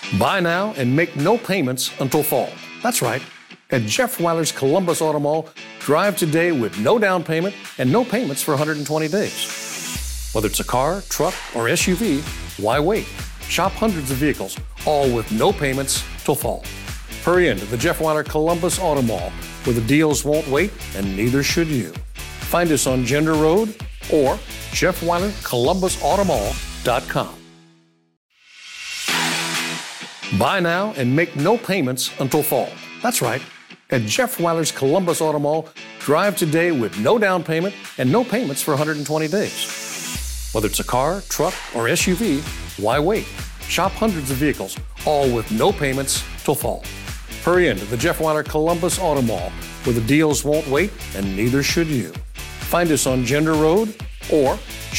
Buy now and make no payments until fall. That's right. At Jeff Weiler's Columbus Auto Mall, drive today with no down payment and no payments for 120 days. Whether it's a car, truck, or SUV, why wait? Shop hundreds of vehicles, all with no payments till fall. Hurry into the Jeff Weiler Columbus Auto Mall, where the deals won't wait and neither should you. Find us on Gender Road or JeffWeilerColumbusAutomall.com. Buy now and make no payments until fall. That's right. At Jeff Weiler's Columbus Auto Mall, drive today with no down payment and no payments for 120 days. Whether it's a car, truck, or SUV, why wait? Shop hundreds of vehicles, all with no payments till fall. Hurry into the Jeff Weiler Columbus Auto Mall, where the deals won't wait and neither should you. Find us on Gender Road or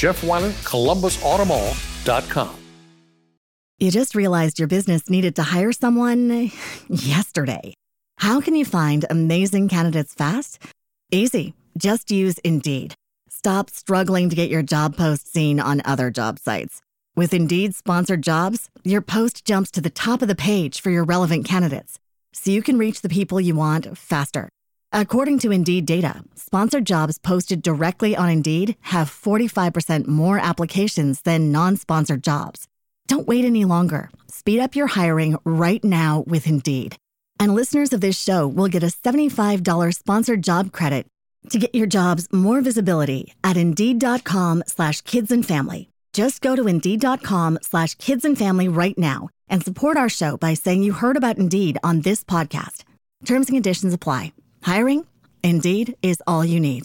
JeffWeilerColumbusAutomall.com. You just realized your business needed to hire someone yesterday. How can you find amazing candidates fast? Easy. Just use Indeed. Stop struggling to get your job post seen on other job sites. With Indeed sponsored jobs, your post jumps to the top of the page for your relevant candidates, so you can reach the people you want faster. According to Indeed data, sponsored jobs posted directly on Indeed have 45% more applications than non-sponsored jobs. Don't wait any longer. Speed up your hiring right now with Indeed. And listeners of this show will get a $75 sponsored job credit to get your jobs more visibility at Indeed.com/kidsandfamily. Just go to Indeed.com/kidsandfamily right now and support our show by saying you heard about Indeed on this podcast. Terms and conditions apply. Hiring? Indeed is all you need.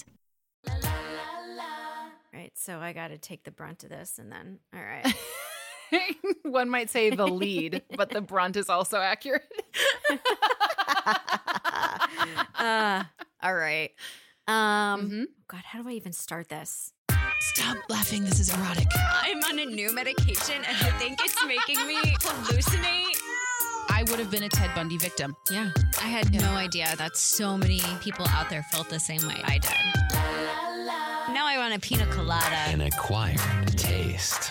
Right, so I got to take the brunt of this and then, all right. One might say the lead, but the brunt is also accurate. All right. God, how do I even start this? Stop laughing. This is erotic. I'm on a new medication and I think it's making me hallucinate. I would have been a Ted Bundy victim. Yeah. I had no idea that so many people out there felt the same way I did. Now I want a pina colada. An acquired taste.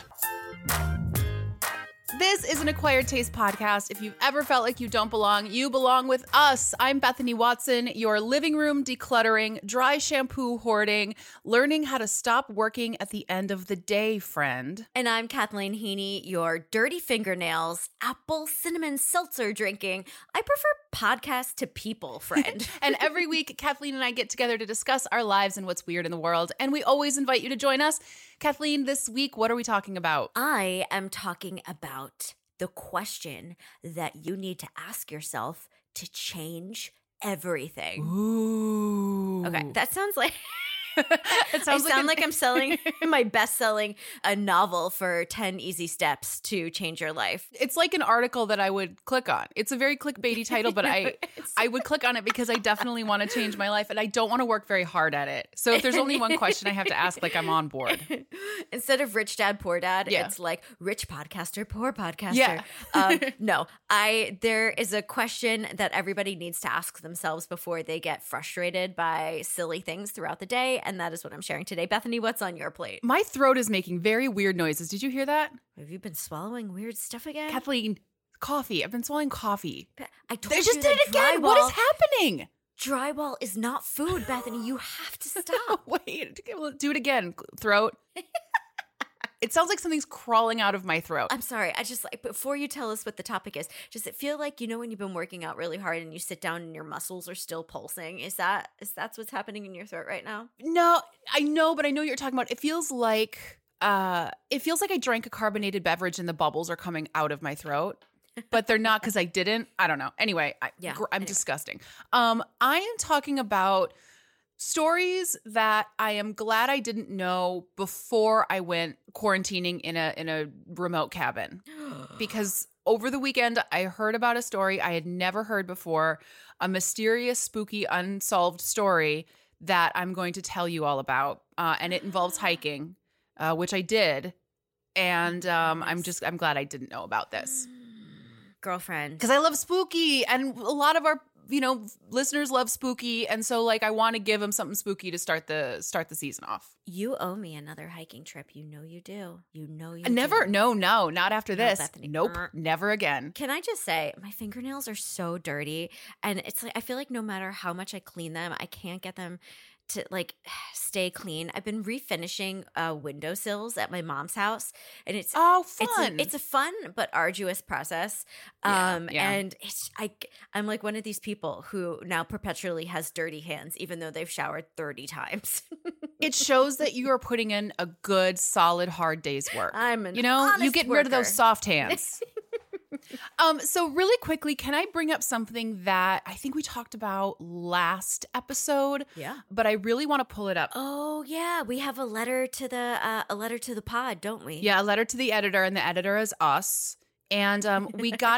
This is an Acquired Taste podcast. If you've ever felt like you don't belong, you belong with us. I'm Bethany Watson, your living room decluttering, dry shampoo hoarding, learning how to stop working at the end of the day friend. And I'm Kathleen Heaney, your dirty fingernails, apple cinnamon seltzer drinking. I prefer podcast to people friend. And every week, Kathleen and I get together to discuss our lives and what's weird in the world. And we always invite you to join us. Kathleen, this week, what are we talking about? I am talking about the question that you need to ask yourself to change everything. Ooh. Okay, that sounds like... It sounds like I'm selling my best-selling a novel for 10 easy steps to change your life. It's like an article that I would click on. It's a very clickbaity title, but I would click on it because I definitely want to change my life and I don't want to work very hard at it. So if there's only one question I have to ask, like I'm on board. Instead of rich dad, poor dad, yeah. It's like rich podcaster, poor podcaster. Yeah. No, there is a question that everybody needs to ask themselves before they get frustrated by silly things throughout the day. And that is what I'm sharing today. Bethany, what's on your plate? My throat is making very weird noises. Did you hear that? Have you been swallowing weird stuff again? Kathleen, coffee. I've been swalling coffee. I told They you just did it again. drywall, What is happening? Drywall is not food, Bethany. You have to stop. Wait, do it again. Throat. It sounds like something's crawling out of my throat. I'm sorry. I just like, before you tell us what the topic is, does it feel like, you know, when you've been working out really hard and you sit down and your muscles are still pulsing? Is that what's happening in your throat right now? No, I know, but I know what you're talking about. It feels like I drank a carbonated beverage and the bubbles are coming out of my throat. But they're not because I didn't. I don't know. Anyway, I'm disgusting. I am talking about stories that I am glad I didn't know before I went quarantining in a remote cabin. Because over the weekend, I heard about a story I had never heard before, a mysterious, spooky, unsolved story that I'm going to tell you all about. And it involves hiking, which I did. And I'm glad I didn't know about this. Girlfriend. Because I love spooky, and a lot of our listeners love spooky. And so like, I want to give them something spooky to start the season off. You owe me another hiking trip. You know you do. You know you never. do. No, not after this. Bethany. Nope. Never again. Can I just say, my fingernails are so dirty. And it's like, I feel like no matter how much I clean them, I can't get them to like stay clean. I've been refinishing windowsills at my mom's house, and it's fun. It's a fun but arduous process. And I'm like one of these people who now perpetually has dirty hands, even though they've showered 30 times. It shows that you are putting in a good, solid, hard day's work. I'm an you honest get worker. rid of those soft hands. So really quickly, can I bring up something that I think we talked about last episode? Yeah. But I really want to pull it up. Oh yeah, we have a letter to the pod, don't we? Yeah, a letter to the editor, and the editor is us. And we got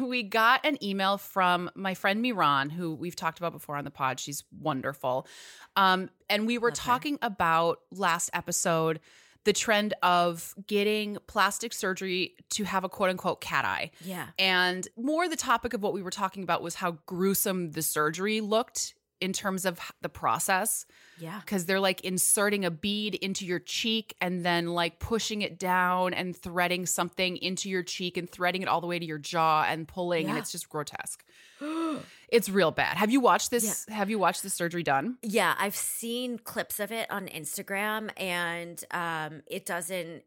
an email from my friend Miran, who we've talked about before on the pod. She's wonderful. And we were talking about last episode the trend of getting plastic surgery to have a quote unquote cat eye. Yeah. And more the topic of what we were talking about was how gruesome the surgery looked in terms of the process. Yeah. Because they're like inserting a bead into your cheek and then like pushing it down and threading something into your cheek and threading it all the way to your jaw and pulling. And it's just grotesque. It's real bad. Have you watched this? Yeah. Have you watched the surgery done? Yeah, I've seen clips of it on Instagram, and it doesn't.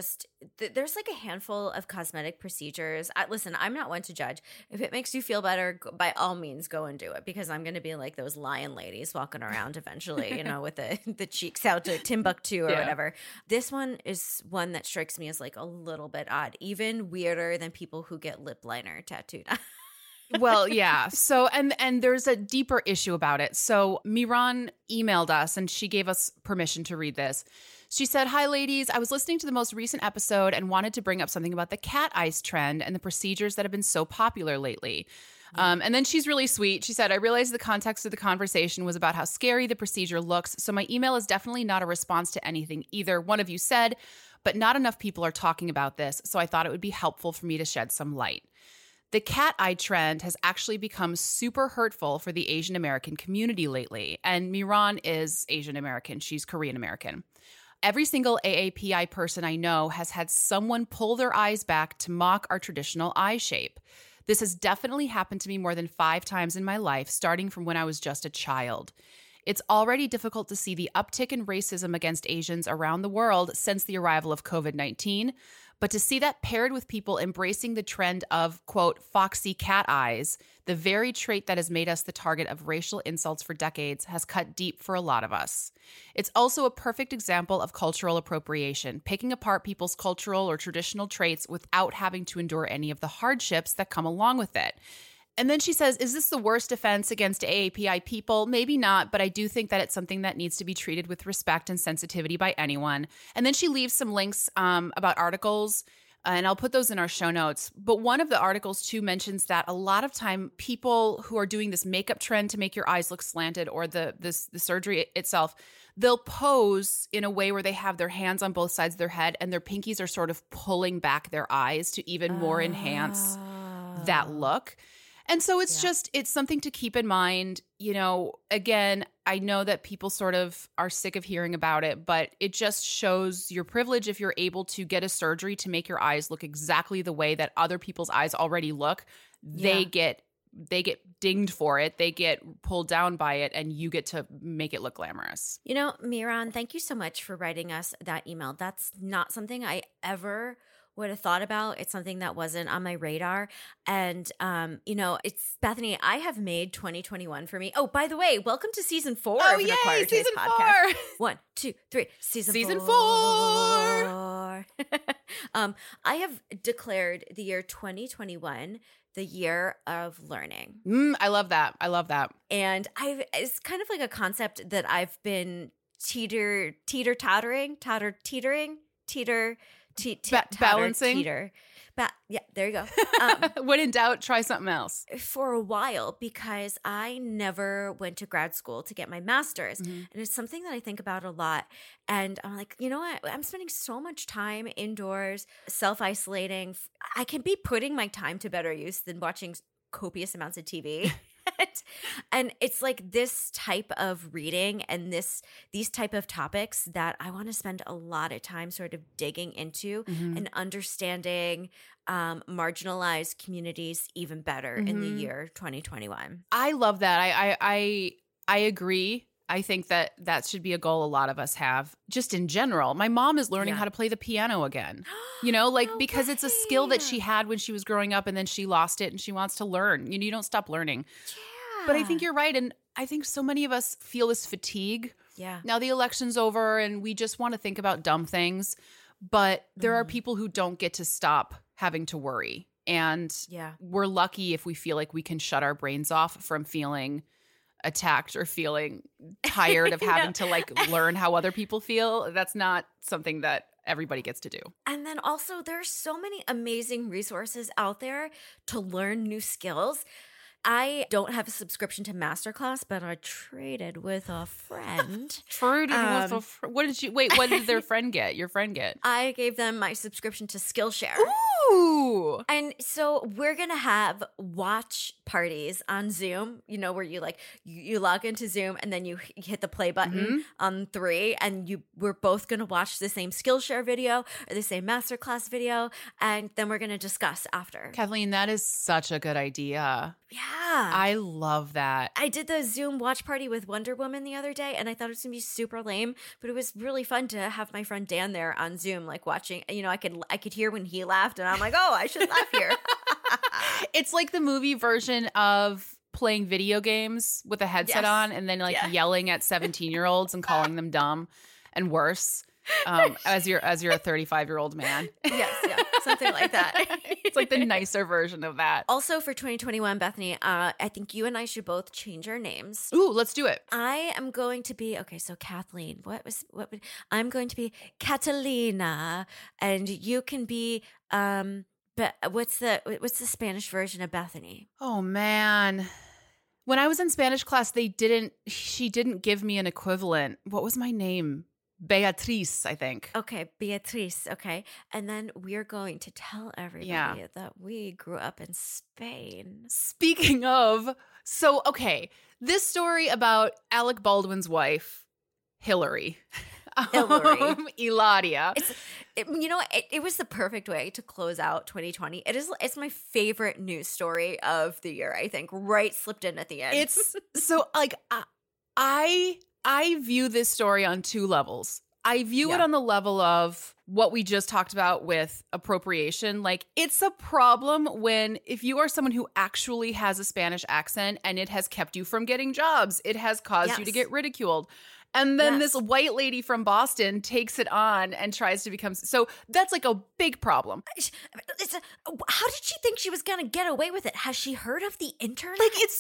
There's like a handful of cosmetic procedures. Listen, I'm not one to judge. If it makes you feel better, by all means, go and do it, because I'm going to be like those lion ladies walking around eventually, with the cheeks out to Timbuktu or whatever. This one is one that strikes me as like a little bit odd, even weirder than people who get lip liner tattooed. Well, yeah. So, and there's a deeper issue about it. So Miran emailed us and she gave us permission to read this. She said, "Hi, ladies. I was listening to the most recent episode and wanted to bring up something about the cat eyes trend and the procedures that have been so popular lately." And then she's really sweet. She said, "I realized the context of the conversation was about how scary the procedure looks. So my email is definitely not a response to anything either one of you said, but not enough people are talking about this. So I thought it would be helpful for me to shed some light. The cat eye trend has actually become super hurtful for the Asian American community lately. And Miran is Asian American. She's Korean American. Every single AAPI person I know has had someone pull their eyes back to mock our traditional eye shape. This has definitely happened to me more than 5 times in my life, starting from when I was just a child. It's already difficult to see the uptick in racism against Asians around the world since the arrival of COVID-19. But to see that paired with people embracing the trend of, quote, foxy cat eyes, the very trait that has made us the target of racial insults for decades, has cut deep for a lot of us. It's also a perfect example of cultural appropriation, picking apart people's cultural or traditional traits without having to endure any of the hardships that come along with it. And then she says, is this the worst offense against AAPI people? Maybe not, but I do think that it's something that needs to be treated with respect and sensitivity by anyone. And then she leaves some links about articles, and I'll put those in our show notes. But one of the articles, too, mentions that a lot of time people who are doing this makeup trend to make your eyes look slanted, or the surgery itself, they'll pose in a way where they have their hands on both sides of their head and their pinkies are sort of pulling back their eyes to even more enhance that look. And so it's it's something to keep in mind. Again, I know that people sort of are sick of hearing about it, but it just shows your privilege if you're able to get a surgery to make your eyes look exactly the way that other people's eyes already look. They get dinged for it. They get pulled down by it, and you get to make it look glamorous. Miran, thank you so much for writing us that email. That's not something I ever would have thought about. It's something that wasn't on my radar. And, it's Bethany, I have made 2021 for me. Oh, by the way, welcome to season 4 of an Acquired Taste podcast. 1, 2, 3, season 4. I have declared the year 2021 the year of learning. I love that. And it's kind of like a concept that I've been teetering. Balancing. Yeah, there you go. When in doubt, try something else. For a while, because I never went to grad school to get my master's. Mm-hmm. And it's something that I think about a lot. And I'm like, you know what? I'm spending so much time indoors, self-isolating. I can be putting my time to better use than watching copious amounts of TV. And it's like this type of reading and these type of topics that I want to spend a lot of time sort of digging into and understanding marginalized communities even better in the year 2021. I love that. I agree. I think that should be a goal a lot of us have just in general. My mom is learning how to play the piano again, because it's a skill that she had when she was growing up and then she lost it and she wants to learn. You don't stop learning. Yeah. But I think you're right. And I think so many of us feel this fatigue. Yeah. Now the election's over and we just want to think about dumb things. But there are people who don't get to stop having to worry. And we're lucky if we feel like we can shut our brains off from feeling attacked or feeling tired of having to learn how other people feel. That's not something that everybody gets to do. And then also there's so many amazing resources out there to learn new skills. I don't have a subscription to Masterclass, but I traded with a friend. What did their friend get? Your friend get? I gave them my subscription to Skillshare. Ooh. And so we're going to have watch parties on Zoom, where you log into Zoom and then you hit the play button on 3 and we're both going to watch the same Skillshare video or the same Masterclass video. And then we're going to discuss after. Kathleen, that is such a good idea. Yeah. I love that. I did the Zoom watch party with Wonder Woman the other day and I thought it was going to be super lame, but it was really fun to have my friend Dan there on Zoom, watching, I could hear when he laughed and I'm like, oh, I should laugh here. It's like the movie version of playing video games with a headset on and then yelling at 17-year-olds and calling them dumb and worse. As you're a 35-year-old man. Yes, something like that. It's like the nicer version of that. Also for 2021, Bethany, I think you and I should both change our names. Ooh, let's do it. I am going to be so Kathleen. I'm going to be Catalina, and you can be But what's the Spanish version of Bethany? Oh man. When I was in Spanish class, she didn't give me an equivalent. What was my name? Beatriz, I think. Okay, Beatriz. Okay. And then we're going to tell everybody that we grew up in Spain. Speaking of, this story about Alec Baldwin's wife, Hillary. Eladia. It was the perfect way to close out 2020. It's my favorite news story of the year, I think, slipped in at the end. It's so I view this story on two levels. I view it on the level of what we just talked about with appropriation. It's a problem if you are someone who actually has a Spanish accent and it has kept you from getting jobs, it has caused you to get ridiculed. And then this white lady from Boston takes it on and tries to become... So that's a big problem. How did she think she was going to get away with it? Has she heard of the internet?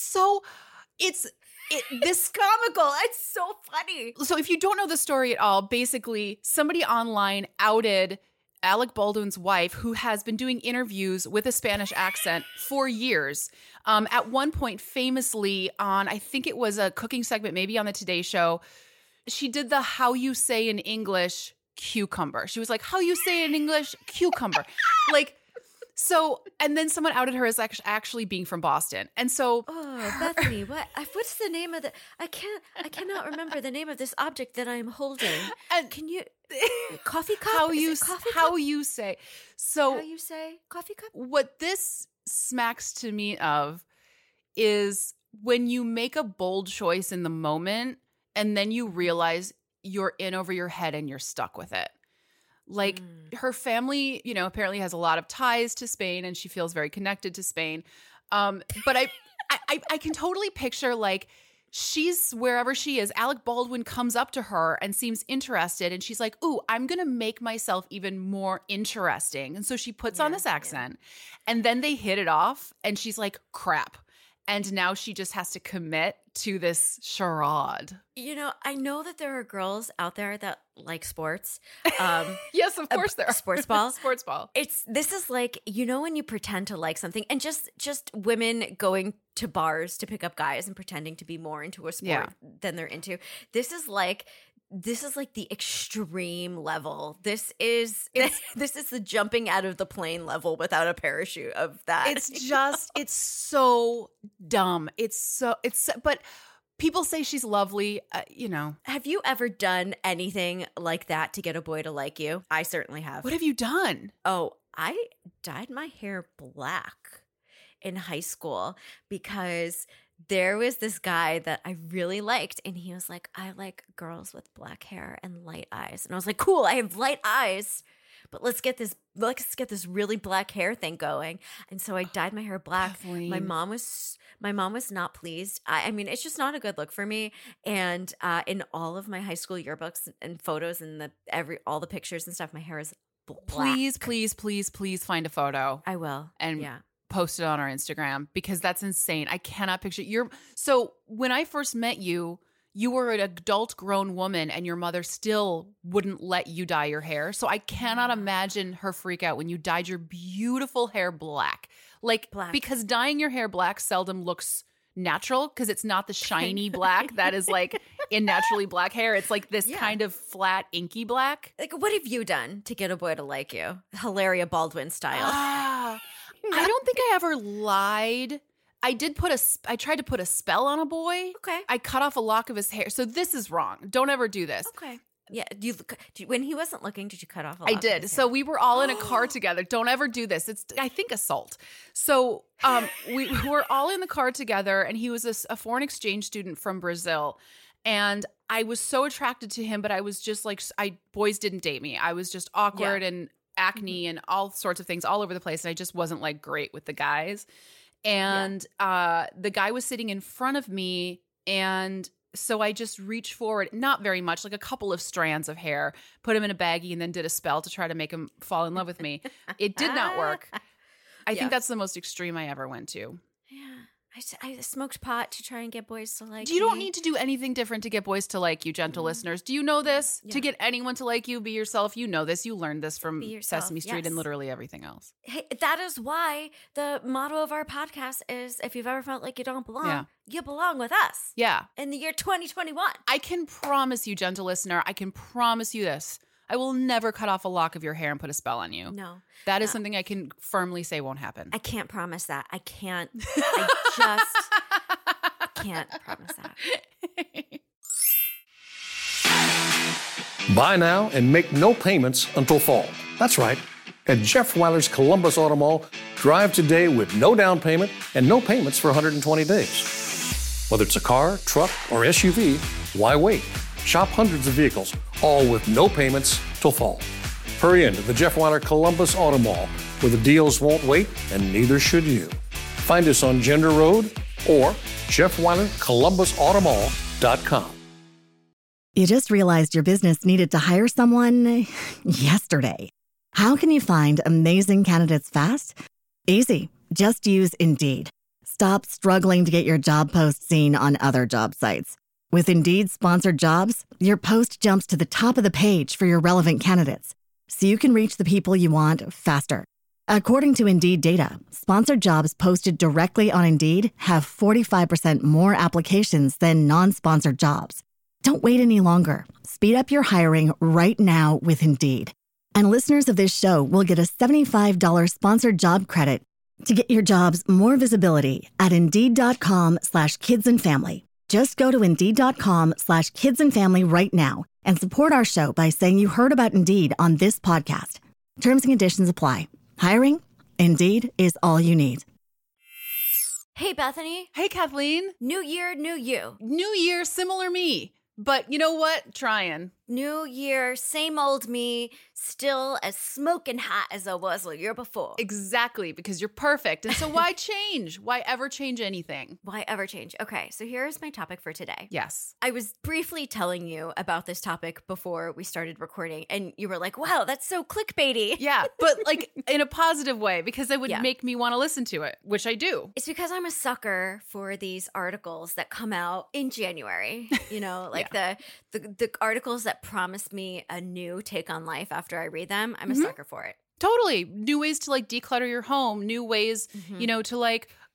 This comical. It's so funny. So if you don't know the story at all, basically somebody online outed Alec Baldwin's wife, who has been doing interviews with a Spanish accent for years. At one point, famously on, I think it was a cooking segment, maybe on the Today Show, she did the how you say in English cucumber. She was like, how you say in English cucumber. So, and then someone outed her as actually being from Boston. And so, Bethany, what's the name of the? I cannot remember the name of this object that I'm holding. And can you coffee cup? How you say coffee cup? What this smacks to me of is when you make a bold choice in the moment, and then you realize you're in over your head and you're stuck with it. Her family, apparently has a lot of ties to Spain and she feels very connected to Spain. But I can totally picture she's wherever she is. Alec Baldwin comes up to her and seems interested. And she's like, ooh, I'm going to make myself even more interesting. And so she puts on this accent and then they hit it off and she's like, crap. And now she just has to commit to this charade. I know that there are girls out there that like sports. Yes, of course there are. Sports ball. Sports ball. This is when you pretend to like something, and just women going to bars to pick up guys and pretending to be more into a sport than they're into. This is this is like the extreme level. This is the jumping out of the plane level without a parachute of that. It's so dumb. But people say she's lovely, Have you ever done anything like that to get a boy to like you? I certainly have. What have you done? Oh, I dyed my hair black in high school because there was this guy that I really liked, and he was like, I like girls with black hair and light eyes. And I was like, cool, I have light eyes, but let's get this really black hair thing going. And so I dyed my hair black. Kathleen. My mom was not pleased. I mean, it's just not a good look for me. And in all of my high school yearbooks and photos and all the pictures and stuff, my hair is black. Please find a photo. I will. And yeah. Post it on our Instagram because that's insane. I cannot picture so when I first met you, you were an adult grown woman and your mother still wouldn't let you dye your hair. So I cannot imagine her freak out when you dyed your beautiful hair black. Because dyeing your hair black seldom looks natural because it's not the shiny black that is like in naturally black hair. It's like this kind of flat, inky black. Like, what have you done to get a boy to like you? Hilaria Baldwin style. I don't think I ever lied. I tried to put a spell on a boy. Okay. I cut off a lock of his hair. So this is wrong. Don't ever do this. Okay. Yeah. When he wasn't looking, did you cut off a lock? I did. So we were all in a car together. Don't ever do this. It's, I think, assault. So we were all in the car together, and he was a foreign exchange student from Brazil. And I was so attracted to him, but I was just like, boys didn't date me. I was just awkward and acne and all sorts of things all over the place. And I just wasn't like great with the guys. And the guy was sitting in front of me. And so I just reached forward, not very much, like a couple of strands of hair, put him in a baggie, and then did a spell to try to make him fall in love with me. It did not work. I think that's the most extreme I ever went to. Yeah. I smoked pot to try and get boys to like You don't need to do anything different to get boys to like you, gentle listeners. Do you know this? Yeah. To get anyone to like you, be yourself. You know this. You learned this from Sesame Street yes. and literally everything else. Hey, that is why the motto of our podcast is, if you've ever felt like you don't belong, you belong with us. Yeah. In the year 2021. I can promise you, gentle listener, I can promise you this. I will never cut off a lock of your hair and put a spell on you. No. That is something I can firmly say won't happen. I can't promise that. I can't. I just can't promise that. Buy now and make no payments until fall. That's right. At Jeff Weiler's Columbus Auto Mall, drive today with no down payment and no payments for 120 days. Whether it's a car, truck, or SUV, why wait? Shop hundreds of vehicles, all with no payments till fall. Hurry into the Jeff Weiler Columbus Auto Mall, where the deals won't wait and neither should you. Find us on Gender Road or JeffWeilerColumbusAutomall.com. You just realized your business needed to hire someone yesterday. How can you find amazing candidates fast? Easy. Just use Indeed. Stop struggling to get your job post seen on other job sites. With Indeed sponsored jobs, your post jumps to the top of the page for your relevant candidates, so you can reach the people you want faster. According to Indeed data, sponsored jobs posted directly on Indeed have 45% more applications than non-sponsored jobs. Don't wait any longer. Speed up your hiring right now with Indeed. And listeners of this show will get a $75 sponsored job credit to get your jobs more visibility at Indeed.com/kidsandfamily. Just go to Indeed.com/kidsandfamily right now and support our show by saying you heard about Indeed on this podcast. Terms and conditions apply. Hiring? Indeed is all you need. Hey, Bethany. Hey, Kathleen. New year, new you. New year, similar me. But you know what? Trying. New year, same old me, still as smoking hot as I was the year before. Exactly, because you're perfect. And so why change? Why ever change anything? Why ever change? Okay, so here's my topic for today. Yes. I was briefly telling you about this topic before we started recording, and you were like, wow, that's so clickbaity. Yeah, but like in a positive way, because it would make me want to listen to it, which I do. It's because I'm a sucker for these articles that come out in January, you know, like the articles that promise me a new take on life after I read them. I'm a sucker for it. Totally. New ways to like declutter your home, new ways, you know, to like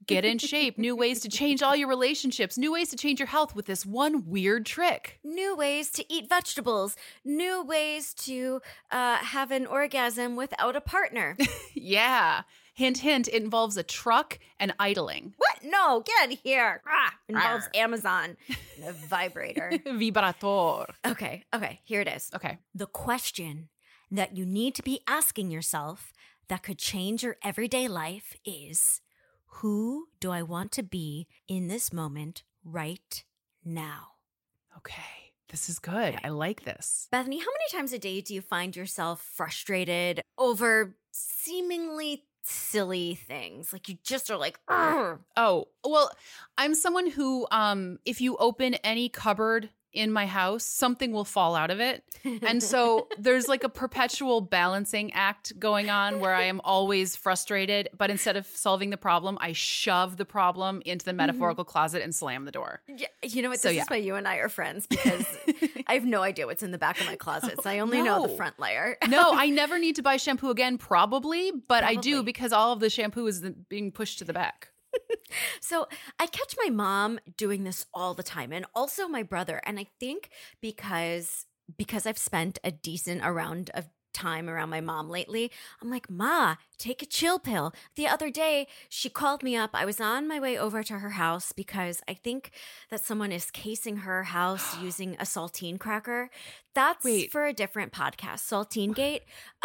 Get in shape. New ways to change all your relationships. New ways to change your health with this one weird trick. New ways to eat vegetables. New ways to have an orgasm without a partner. Yeah. Hint, hint, it involves a truck and idling. What? No, get out of here. Involves Amazon and a vibrator. Vibrator. Okay, here it is. Okay. The question that you need to be asking yourself that could change your everyday life is, who do I want to be in this moment right now? Okay. This is good. I like this. Bethany, how many times a day do you find yourself frustrated over seemingly silly things? Like you just are like, ugh. Oh, well, I'm someone who, if you open any cupboard in my house, something will fall out of it. And so there's like a perpetual balancing act going on where I am always frustrated, but instead of solving the problem, I shove the problem into the metaphorical closet and slam the door. Yeah, you know what? This is why you and I are friends, because I have no idea what's in the back of my closets. I only know the front layer. No, I never need to buy shampoo again, probably, but I do because all of the shampoo is being pushed to the back. So I catch my mom doing this all the time, and also my brother. And I think because I've spent a decent amount of time around my mom lately, I'm like, Ma, take a chill pill. The other day, she called me up. I was on my way over to her house because I think that someone is casing her house using a saltine cracker. That's for a different podcast, Saltine Gate.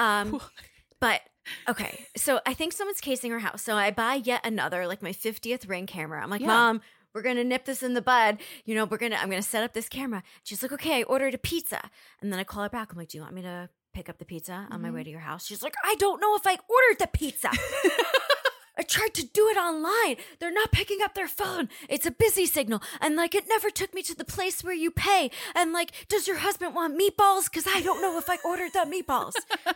But okay, so I think someone's casing her house. So I buy yet another, like my 50th Ring camera. I'm like, Mom, we're going to nip this in the bud. You know, I'm going to set up this camera. She's like, okay, I ordered a pizza. And then I call her back. I'm like, do you want me to pick up the pizza on my way to your house? She's like, I don't know if I ordered the pizza. I tried to do it online. They're not picking up their phone. It's a busy signal. And like, it never took me to the place where you pay. And like, does your husband want meatballs? Because I don't know if I ordered the meatballs.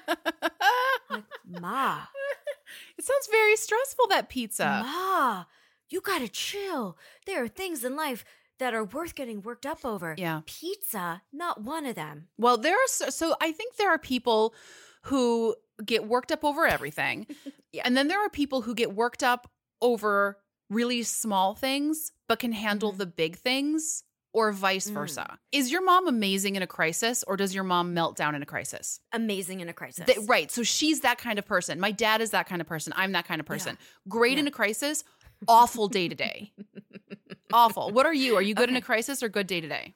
Like, Ma. It sounds very stressful, that pizza. Ma, you gotta chill. There are things in life that are worth getting worked up over. Yeah. Pizza, not one of them. Well, so I think there are people who get worked up over everything. Yeah. And then there are people who get worked up over really small things, but can handle the big things, or vice versa. Is your mom amazing in a crisis, or does your mom melt down in a crisis? Amazing in a crisis. Right. So she's that kind of person. My dad is that kind of person. I'm that kind of person. Yeah. Great in a crisis, awful day to day. Awful. What are you? Are you good in a crisis or good day to day?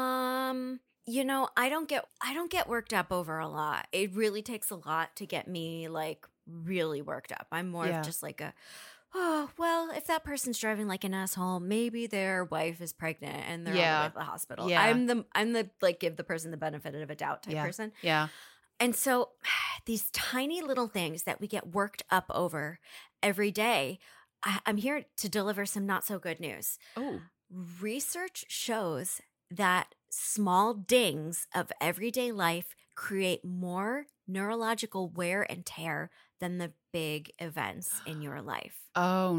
You know, I don't get worked up over a lot. It really takes a lot to get me like really worked up. I'm more of just like oh, well, if that person's driving like an asshole, maybe their wife is pregnant and they're on the way to the hospital. Yeah. I'm the like give the person the benefit of a doubt type person. Yeah. And so these tiny little things that we get worked up over every day, I'm here to deliver some not so good news. Oh. Research shows that small dings of everyday life create more neurological wear and tear than the big events in your life. Oh,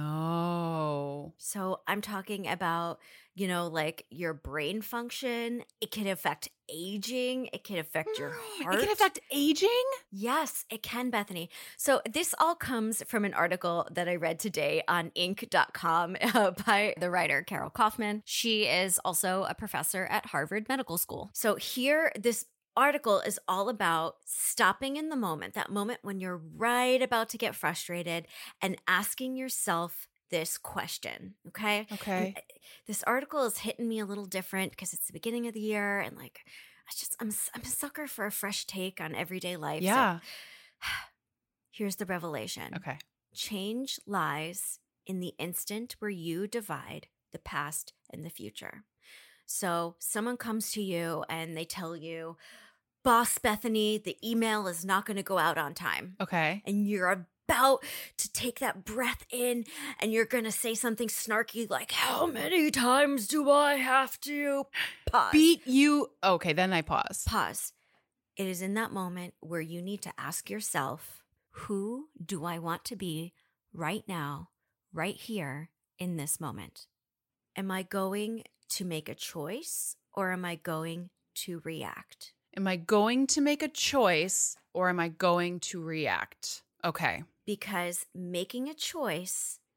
no. So I'm talking about, you know, like your brain function. It can affect aging. It can affect your heart. It can affect aging? Yes, it can, Bethany. So this all comes from an article that I read today on Inc.com by the writer Carol Kaufman. She is also a professor at Harvard Medical School. So here, this article is all about stopping in the moment, that moment when you're right about to get frustrated, and asking yourself this question. Okay. Okay. And this article is hitting me a little different because it's the beginning of the year, and like, I'm a sucker for a fresh take on everyday life. Yeah. So, here's the revelation. Okay. Change lies in the instant where you divide the past and the future. So someone comes to you and they tell you, Boss Bethany, the email is not going to go out on time. Okay. And you're about to take that breath in and you're going to say something snarky like, how many times do I have to pause? Beat you. Okay, then I pause. Pause. It is in that moment where you need to ask yourself, who do I want to be right now, right here in this moment? Am I going to make a choice, or am I going to react? Am I going to make a choice, or am I going to react? Okay. Because making a choice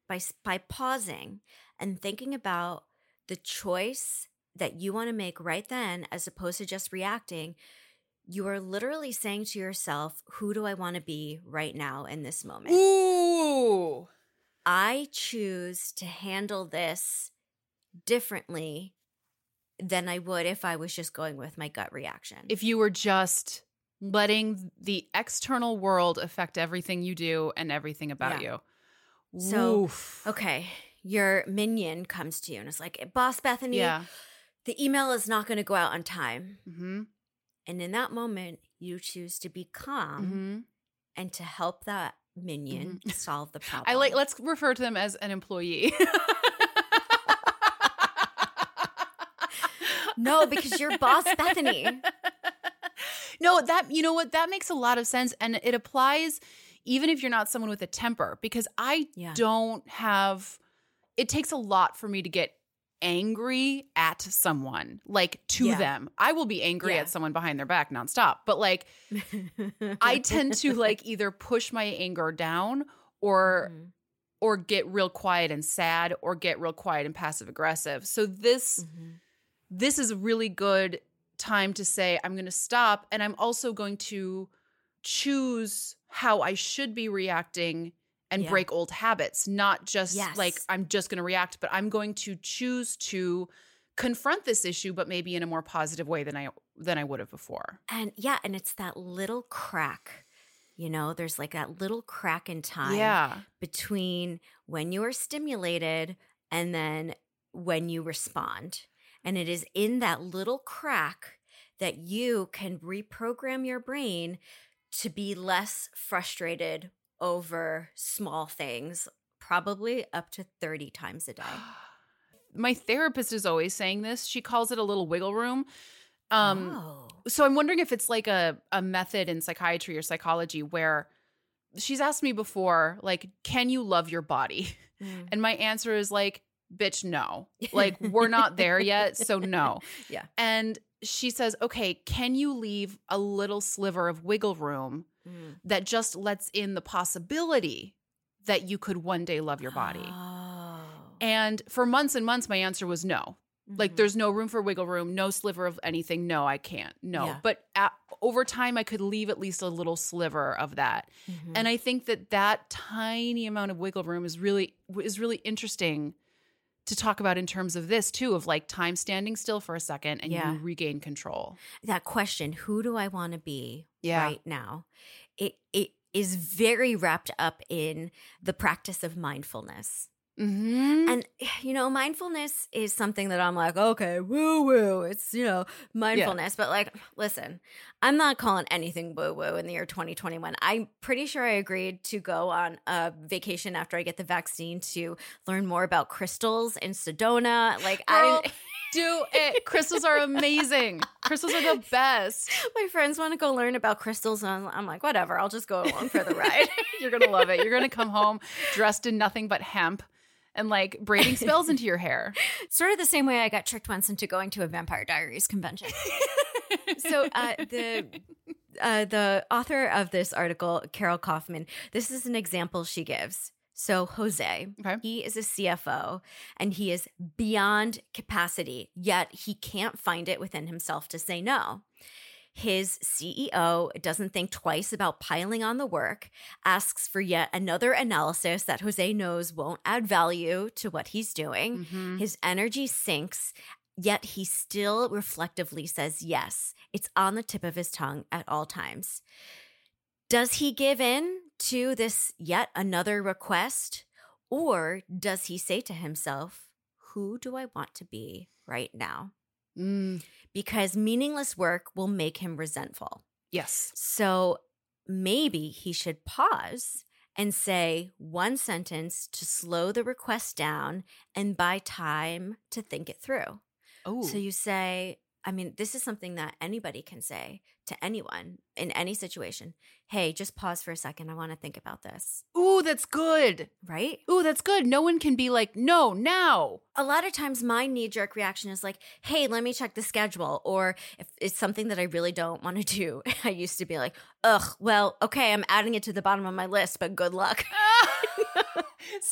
by pausing and thinking about the choice that you want to make right then, as opposed to just reacting, you are literally saying to yourself, who do I want to be right now in this moment? Ooh. I choose to handle this differently than I would if I was just going with my gut reaction. If you were just letting the external world affect everything you do and everything about you. So, Oof. okay, your minion comes to you and it's like, Boss Bethany, the email is not going to go out on time. Mm-hmm. And in that moment, you choose to be calm and to help that minion solve the problem. Let's refer to them as an employee. No, because you're Boss Bethany. No, you know what? That makes a lot of sense. And it applies even if you're not someone with a temper, because I don't have, it takes a lot for me to get angry at someone, like to them. I will be angry at someone behind their back nonstop, but like I tend to like either push my anger down or get real quiet and sad, or get real quiet and passive aggressive. So this is a really good time to say, I'm going to stop, and I'm also going to choose how I should be reacting and break old habits, not just like I'm just going to react, but I'm going to choose to confront this issue, but maybe in a more positive way than I would have before. And and it's that little crack, there's like that little crack in time between when you are stimulated and then when you respond. And it is in that little crack that you can reprogram your brain to be less frustrated over small things, probably up to 30 times a day. My therapist is always saying this. She calls it a little wiggle room. So I'm wondering if it's like a method in psychiatry or psychology where she's asked me before, like, can you love your body? And my answer is like, bitch, no. Like, we're not there yet, so no. And she says, okay, can you leave a little sliver of wiggle room that just lets in the possibility that you could one day love your body? And for months and months, my answer was no. Like, there's no room for wiggle room, no sliver of anything. No, I can't. No. But over time, I could leave at least a little sliver of that. And I think that tiny amount of wiggle room is really interesting to talk about in terms of this too, of like time standing still for a second and you regain control. That question, who do I want to be right now? It is very wrapped up in the practice of mindfulness. And, mindfulness is something that I'm like, okay, woo-woo, it's, mindfulness. But like, listen, I'm not calling anything woo-woo in the year 2021. I'm pretty sure I agreed to go on a vacation after I get the vaccine to learn more about crystals in Sedona. Like, do it. Crystals are amazing. Crystals are the best. My friends want to go learn about crystals, and I'm like, whatever, I'll just go along for the ride. You're going to love it. You're going to come home dressed in nothing but hemp and like braiding spells into your hair. Sort of the same way I got tricked once into going to a Vampire Diaries convention. So the author of this article, Carol Kaufman, this is an example she gives. So Jose, he is a CFO and he is beyond capacity, yet he can't find it within himself to say no. His CEO doesn't think twice about piling on the work, asks for yet another analysis that Jose knows won't add value to what he's doing. His energy sinks, yet he still reflectively says yes. It's on the tip of his tongue at all times. Does he give in to this yet another request, or does he say to himself, who do I want to be right now? Because meaningless work will make him resentful. Yes. So maybe he should pause and say one sentence to slow the request down and buy time to think it through. So you say, this is something that anybody can say to anyone in any situation. Hey, just pause for a second. I want to think about this. Ooh, that's good. Right? Ooh, that's good. No one can be like, no, now. A lot of times my knee-jerk reaction is like, hey, let me check the schedule. Or if it's something that I really don't want to do, I used to be like, ugh, well, okay, I'm adding it to the bottom of my list, but good luck.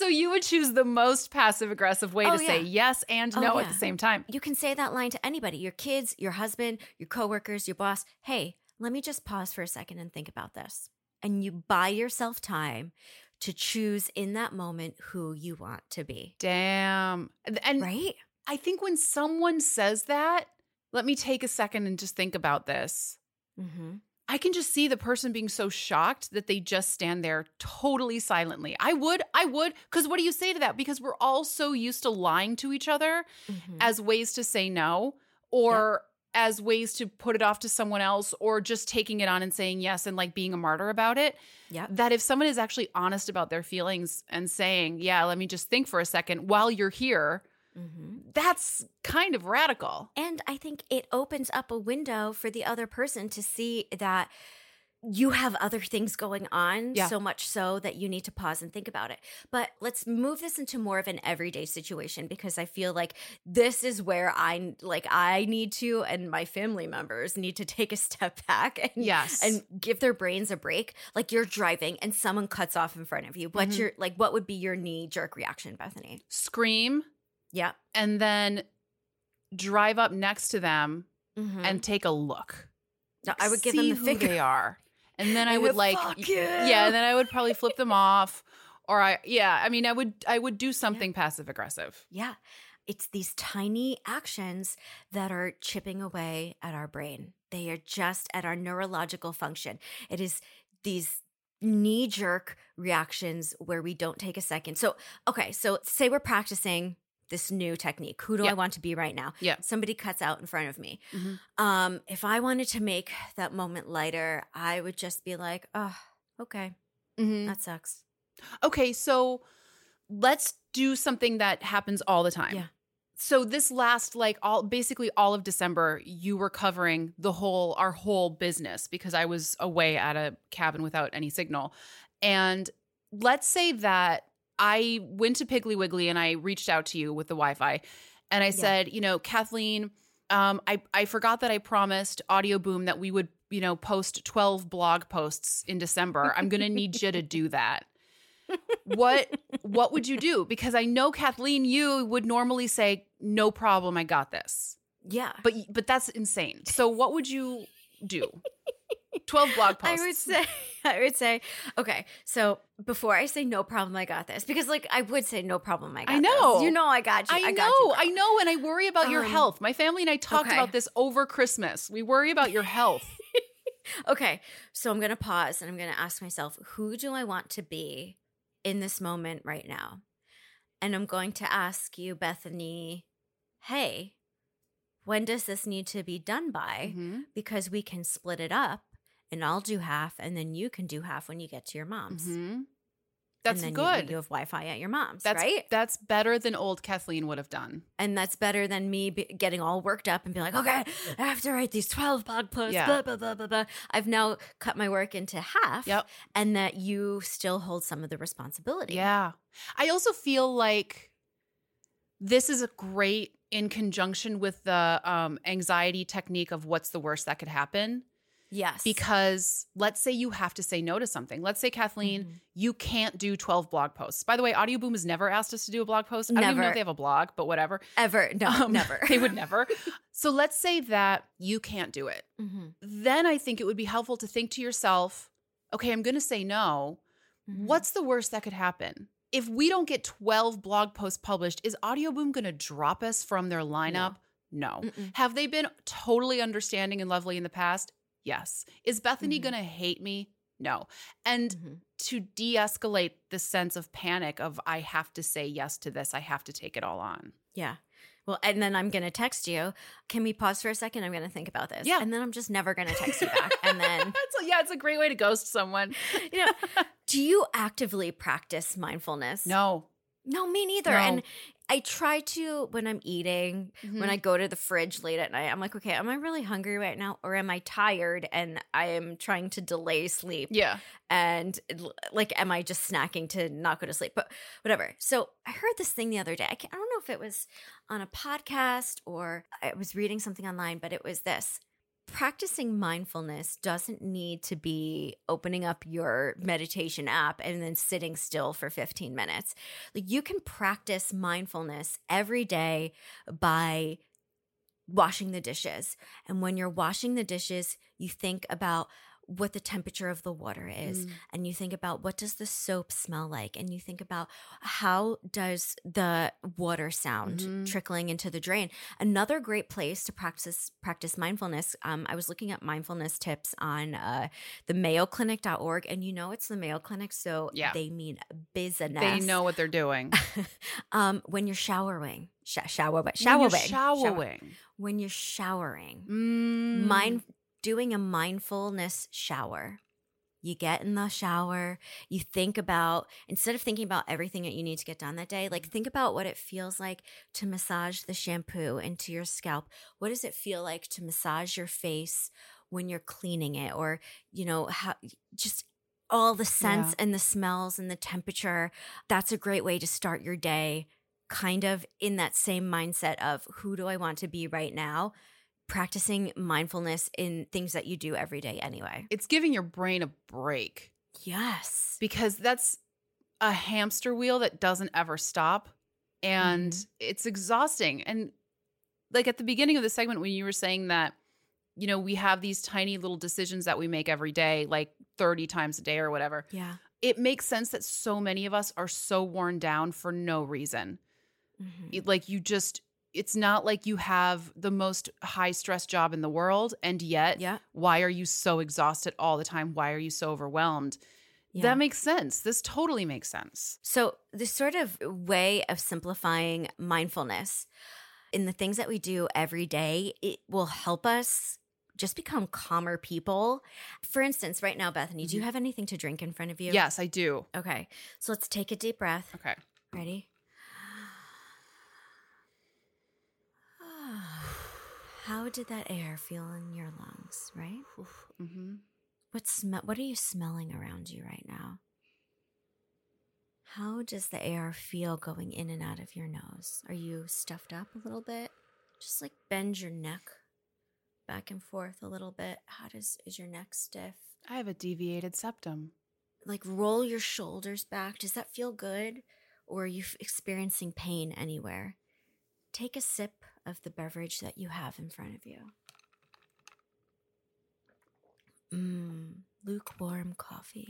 So you would choose the most passive-aggressive way to say yes and no at the same time. You can say that line to anybody, your kids, your husband, your coworkers, your boss. Hey, let me just pause for a second and think about this. And you buy yourself time to choose in that moment who you want to be. Damn. And right? I think when someone says that, let me take a second and just think about this. Mm-hmm. I can just see the person being so shocked that they just stand there totally silently. I would. Because what do you say to that? Because we're all so used to lying to each other as ways to say no, or as ways to put it off to someone else, or just taking it on and saying yes and like being a martyr about it. Yeah. That if someone is actually honest about their feelings and saying, yeah, let me just think for a second while you're here, that's kind of radical. And I think it opens up a window for the other person to see that you have other things going on, so much so that you need to pause and think about it. But let's move this into more of an everyday situation, because I feel like this is where I need to, and my family members need to take a step back and give their brains a break. Like, you're driving and someone cuts off in front of you. What's your what would be your knee-jerk reaction, Bethany? Scream. Yeah. And then drive up next to them and take a look. No, I would give them the who finger. they are. And then I would like, and then I would probably flip them off, or I would do something passive aggressive. Yeah. It's these tiny actions that are chipping away at our brain. They are just at our neurological function. It is these knee-jerk reactions where we don't take a second. So say we're practicing this new technique. Who do I want to be right now? Yeah. Somebody cuts out in front of me. If I wanted to make that moment lighter, I would just be like, oh, okay. That sucks. Okay, so let's do something that happens all the time. Yeah. So this last basically all of December, you were covering our whole business because I was away at a cabin without any signal. And let's say that I went to Piggly Wiggly and I reached out to you with the Wi-Fi and I said, Kathleen, I forgot that I promised Audio Boom that we would, post 12 blog posts in December. I'm going to need you to do that. What would you do? Because I know, Kathleen, you would normally say, no problem, I got this. Yeah. But that's insane. So what would you do? 12 blog posts. I would say, okay, so before I say no problem, I got this, because I would say no problem, I got this. I got you. I know. And I worry about your health. My family and I talked about this over Christmas. We worry about your health. Okay, so I'm going to pause and I'm going to ask myself, who do I want to be in this moment right now? And I'm going to ask you, Bethany, hey, when does this need to be done by? Because we can split it up and I'll do half and then you can do half when you get to your mom's. That's and then good. You have Wi-Fi at your mom's, right? That's better than old Kathleen would have done. And that's better than me getting all worked up and being like, okay, I have to write these 12 blog posts, blah, blah, blah, blah, blah. I've now cut my work into half and that you still hold some of the responsibility. Yeah. I also feel like this is a great in conjunction with the anxiety technique of what's the worst that could happen. Yes. Because let's say you have to say no to something. Let's say, Kathleen, you can't do 12 blog posts. By the way, Audio Boom has never asked us to do a blog post. I don't even know if they have a blog, but whatever. Ever. No, never. They would never. So let's say that you can't do it. Then I think it would be helpful to think to yourself, okay, I'm going to say no. What's the worst that could happen? If we don't get 12 blog posts published, is Audio Boom going to drop us from their lineup? No. Have they been totally understanding and lovely in the past? Yes. Is Bethany going to hate me? No. And to de-escalate the sense of panic of I have to say yes to this, I have to take it all on. Yeah. Well, and then I'm going to text you. Can we pause for a second? I'm going to think about this. Yeah. And then I'm just never going to text you back. And then it's a great way to ghost someone. Do you actively practice mindfulness? No, me neither. No. And I try to when I'm eating, when I go to the fridge late at night, I'm like, okay, am I really hungry right now? Or am I tired and I am trying to delay sleep? Yeah. And am I just snacking to not go to sleep? But whatever. So I heard this thing the other day. I don't know if it was on a podcast or I was reading something online, but it was this. practicing mindfulness doesn't need to be opening up your meditation app and then sitting still for 15 minutes. Like, you can practice mindfulness every day by washing the dishes. And when you're washing the dishes, you think about what the temperature of the water is, and you think about what does the soap smell like, and you think about how does the water sound trickling into the drain. Another great place to practice mindfulness, I was looking at mindfulness tips on the mayoclinic.org, and it's the Mayo Clinic, so they mean business. They know what they're doing. When you're showering, when you're showering, doing a mindfulness shower. You get in the shower, you think about, instead of thinking about everything that you need to get done that day, like, think about what it feels like to massage the shampoo into your scalp. What does it feel like to massage your face when you're cleaning it? Or, how just all the scents and the smells and the temperature. That's a great way to start your day, kind of in that same mindset of, who do I want to be right now? Practicing mindfulness in things that you do every day anyway. It's giving your brain a break. Yes. Because that's a hamster wheel that doesn't ever stop. And it's exhausting. And like at the beginning of the segment, when you were saying that, we have these tiny little decisions that we make every day, like 30 times a day or whatever. Yeah. It makes sense that so many of us are so worn down for no reason. It's not like you have the most high stress job in the world, and yet why are you so exhausted all the time? Why are you so overwhelmed? Yeah. That makes sense. This totally makes sense. So this sort of way of simplifying mindfulness in the things that we do every day, it will help us just become calmer people. For instance, right now, Bethany, do you have anything to drink in front of you? Yes, I do. Okay. So let's take a deep breath. Okay. Ready? How did that air feel in your lungs, right? What are you smelling around you right now? How does the air feel going in and out of your nose? Are you stuffed up a little bit? Just like bend your neck back and forth a little bit. Is your neck stiff? I have a deviated septum. Like, roll your shoulders back. Does that feel good? Or are you experiencing pain anywhere? Take a sip of the beverage that you have in front of you. Lukewarm coffee.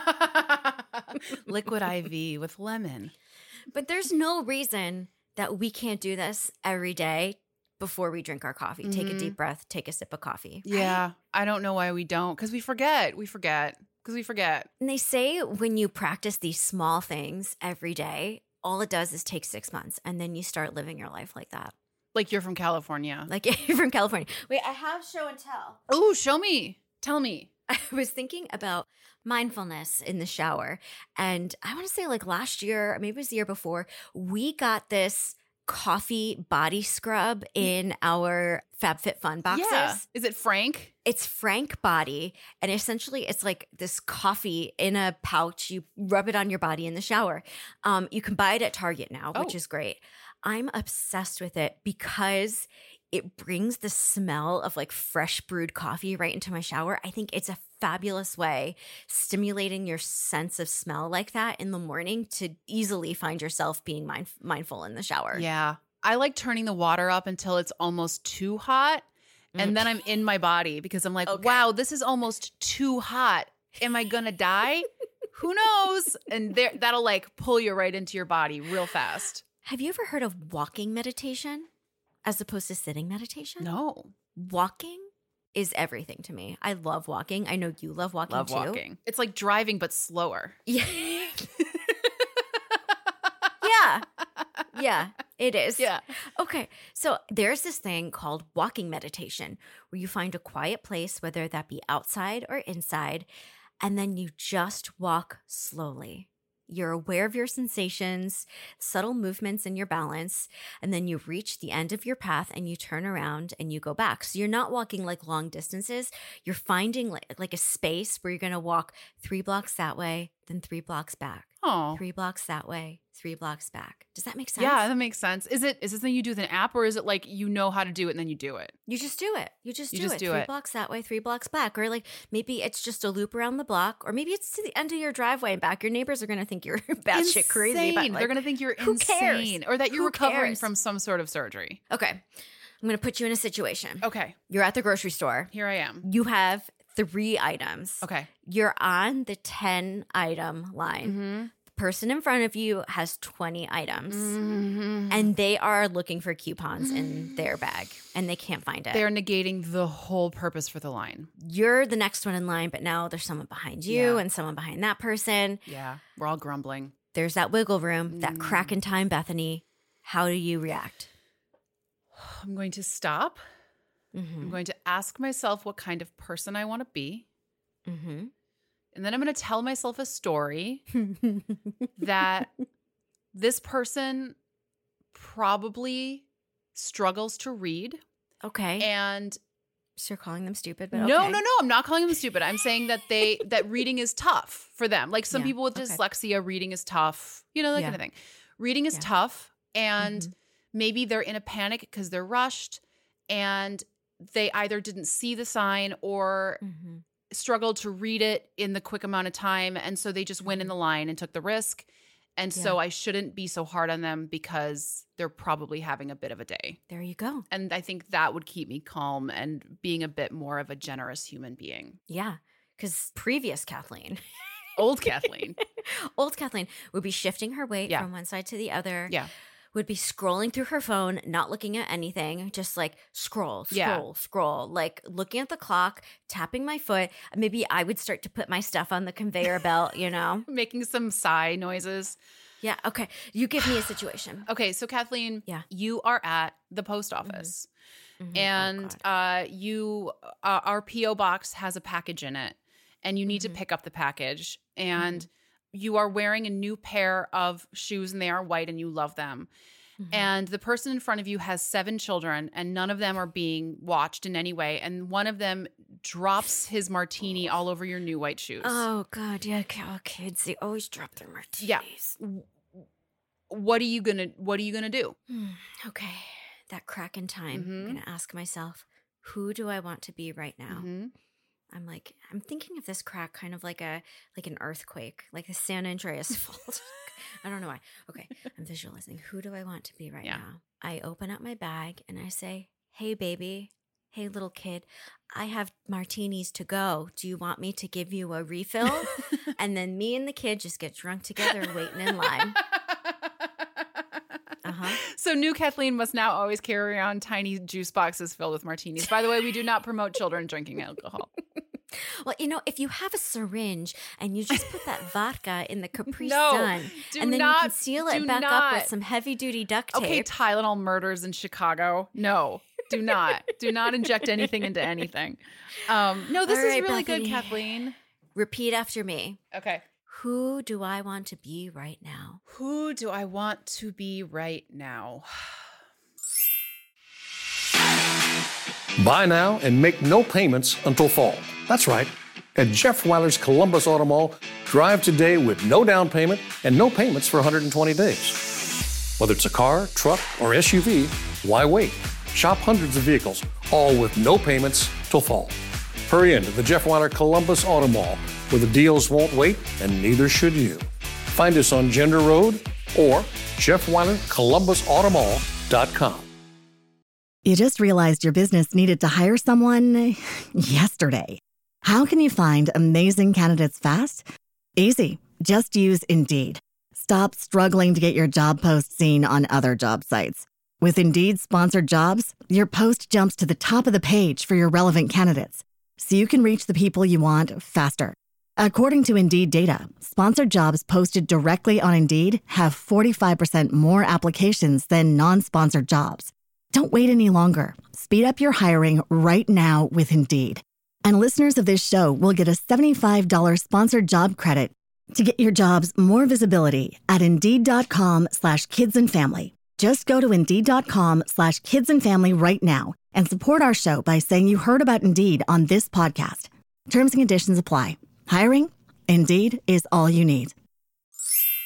Liquid IV with lemon. But there's no reason that we can't do this every day before we drink our coffee. Take a deep breath, take a sip of coffee. Yeah, right? I don't know why we don't, because we forget. And they say when you practice these small things every day, all it does is take 6 months, and then you start living your life like that. Like you're from California. Like you're from California. Wait, I have show and tell. Oh, show me. Tell me. I was thinking about mindfulness in the shower. And I want to say like last year, maybe it was the year before, we got this coffee body scrub in our FabFitFun boxes. Yeah. Is it Frank? It's Frank Body. And essentially it's like this coffee in a pouch. You rub it on your body in the shower. You can buy it at Target now, which is great. I'm obsessed with it because it brings the smell of like fresh brewed coffee right into my shower. I think it's a fabulous way, stimulating your sense of smell like that in the morning, to easily find yourself being mindful in the shower. Yeah. I like turning the water up until it's almost too hot. And then I'm in my body because I'm like, wow, this is almost too hot. Am I going to die? Who knows? And that'll like pull you right into your body real fast. Have you ever heard of walking meditation as opposed to sitting meditation? No. Walking is everything to me. I love walking. I know you love walking too. Walking. It's like driving, but slower. Yeah. Yeah, it is. Yeah. Okay. So there's this thing called walking meditation where you find a quiet place, whether that be outside or inside, and then you just walk slowly. You're aware of your sensations, subtle movements in your balance, and then you reach the end of your path and you turn around and you go back. So you're not walking like long distances. You're finding like a space where you're going to walk 3 blocks that way, then 3 blocks back, Oh. 3 blocks that way, 3 blocks back. Does that make sense? Yeah, that makes sense. Is this something you do with an app, or is it like you know how to do it and then you do it? You just do it. You just do it. Do 3 blocks that way, 3 blocks back. Or like maybe it's just a loop around the block, or maybe it's to the end of your driveway and back. Your neighbors are going to think you're batshit crazy. But like, they're going to think you're who insane. cares? Or that you're Who recovering cares? from some sort of surgery. Okay. I'm going to put you in a situation. Okay. You're at the grocery store. Here I am. You have 3 items. Okay. You're on the 10 item line. Mm-hmm. The person in front of you has 20 items. Mm-hmm. And they are looking for coupons in their bag and they can't find it. They're negating the whole purpose for the line. You're the next one in line, but now there's someone behind you and someone behind that person. Yeah. We're all grumbling. There's that wiggle room, that crack in time, Bethany. How do you react? I'm going to stop. I'm going to ask myself what kind of person I want to be. Mm-hmm. And then I'm going to tell myself a story that this person probably struggles to read. Okay. And so you're calling them stupid, but no, okay. I'm not calling them stupid. I'm saying that that reading is tough for them. Like some people with dyslexia, reading is tough, that kind of thing. Reading is tough, and maybe they're in a panic because they're rushed and they either didn't see the sign or struggled to read it in the quick amount of time. And so they just went in the line and took the risk. And so I shouldn't be so hard on them because they're probably having a bit of a day. There you go. And I think that would keep me calm and being a bit more of a generous human being. Yeah, because previous Kathleen, old Kathleen would be shifting her weight from one side to the other. Yeah. Would be scrolling through her phone, not looking at anything, just like scroll, like looking at the clock, tapping my foot. Maybe I would start to put my stuff on the conveyor belt, Making some sigh noises. Yeah. Okay. You give me a situation. Okay. So Kathleen, you are at the post office and our P.O. box has a package in it and you need to pick up the package and you are wearing a new pair of shoes and they are white and you love them. And the person in front of you has 7 children and none of them are being watched in any way. And one of them drops his martini all over your new white shoes. Oh, God. Yeah. Kids, they always drop their martinis. Yeah. What are you gonna do? Okay. That crack in time. I'm going to ask myself, who do I want to be right now? I'm thinking of this crack kind of like an earthquake, like the San Andreas fault. I don't know why. Okay, I'm visualizing. Who do I want to be right now? I open up my bag and I say, hey, baby. Hey, little kid, I have martinis to go. Do you want me to give you a refill? And then me and the kid just get drunk together waiting in line. So new Kathleen must now always carry around tiny juice boxes filled with martinis. By the way, we do not promote children drinking alcohol. Well, if you have a syringe and you just put that vodka in the Capri Sun and then you can seal it back up with some heavy-duty duct tape. Okay, Tylenol murders in Chicago. No, do not. Do not inject anything into anything. No, this is really good, Kathleen. Repeat after me. Okay. Who do I want to be right now? Who do I want to be right now? Buy now and make no payments until fall. That's right. At Jeff Weiler's Columbus Auto Mall, drive today with no down payment and no payments for 120 days. Whether it's a car, truck, or SUV, why wait? Shop hundreds of vehicles, all with no payments till fall. Hurry into the Jeff Weiler Columbus Auto Mall, where the deals won't wait and neither should you. Find us on Gender Road or JeffWeilerColumbusAutomall.com. You just realized your business needed to hire someone yesterday. How can you find amazing candidates fast? Easy. Just use Indeed. Stop struggling to get your job post seen on other job sites. With Indeed sponsored jobs, your post jumps to the top of the page for your relevant candidates, so you can reach the people you want faster. According to Indeed data, sponsored jobs posted directly on Indeed have 45% more applications than non-sponsored jobs. Don't wait any longer. Speed up your hiring right now with Indeed. And listeners of this show will get a $75 sponsored job credit to get your jobs more visibility at Indeed.com/kidsandfamily. Just go to Indeed.com/kidsandfamily right now and support our show by saying you heard about Indeed on this podcast. Terms and conditions apply. Hiring? Indeed is all you need.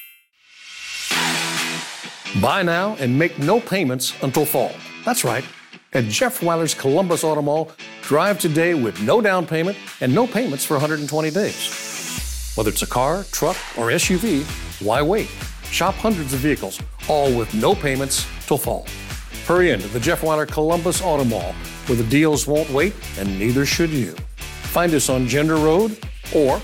Buy now and make no payments until fall. That's right. At Jeff Weiler's Columbus Auto Mall, drive today with no down payment and no payments for 120 days. Whether it's a car, truck, or SUV, why wait? Shop hundreds of vehicles, all with no payments till fall. Hurry into the Jeff Weiler Columbus Auto Mall, where the deals won't wait and neither should you. Find us on Gender Road or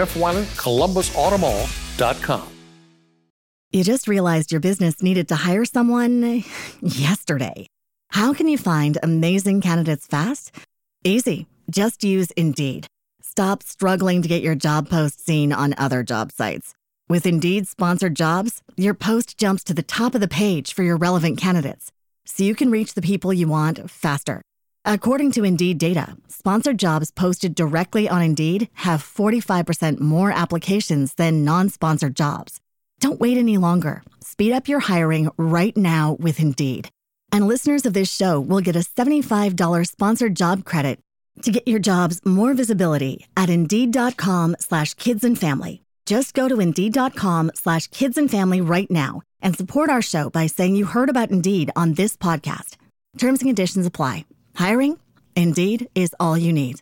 JeffWeilerColumbusAutomall.com. You just realized your business needed to hire someone yesterday. How can you find amazing candidates fast? Easy. Just use Indeed. Stop struggling to get your job post seen on other job sites. With Indeed sponsored jobs, your post jumps to the top of the page for your relevant candidates, so you can reach the people you want faster. According to Indeed data, sponsored jobs posted directly on Indeed have 45% more applications than non-sponsored jobs. Don't wait any longer. Speed up your hiring right now with Indeed. And listeners of this show will get a $75 sponsored job credit to get your jobs more visibility at Indeed.com/kidsandfamily. Just go to Indeed.com/kidsandfamily right now and support our show by saying you heard about Indeed on this podcast. Terms and conditions apply. Hiring? Indeed is all you need.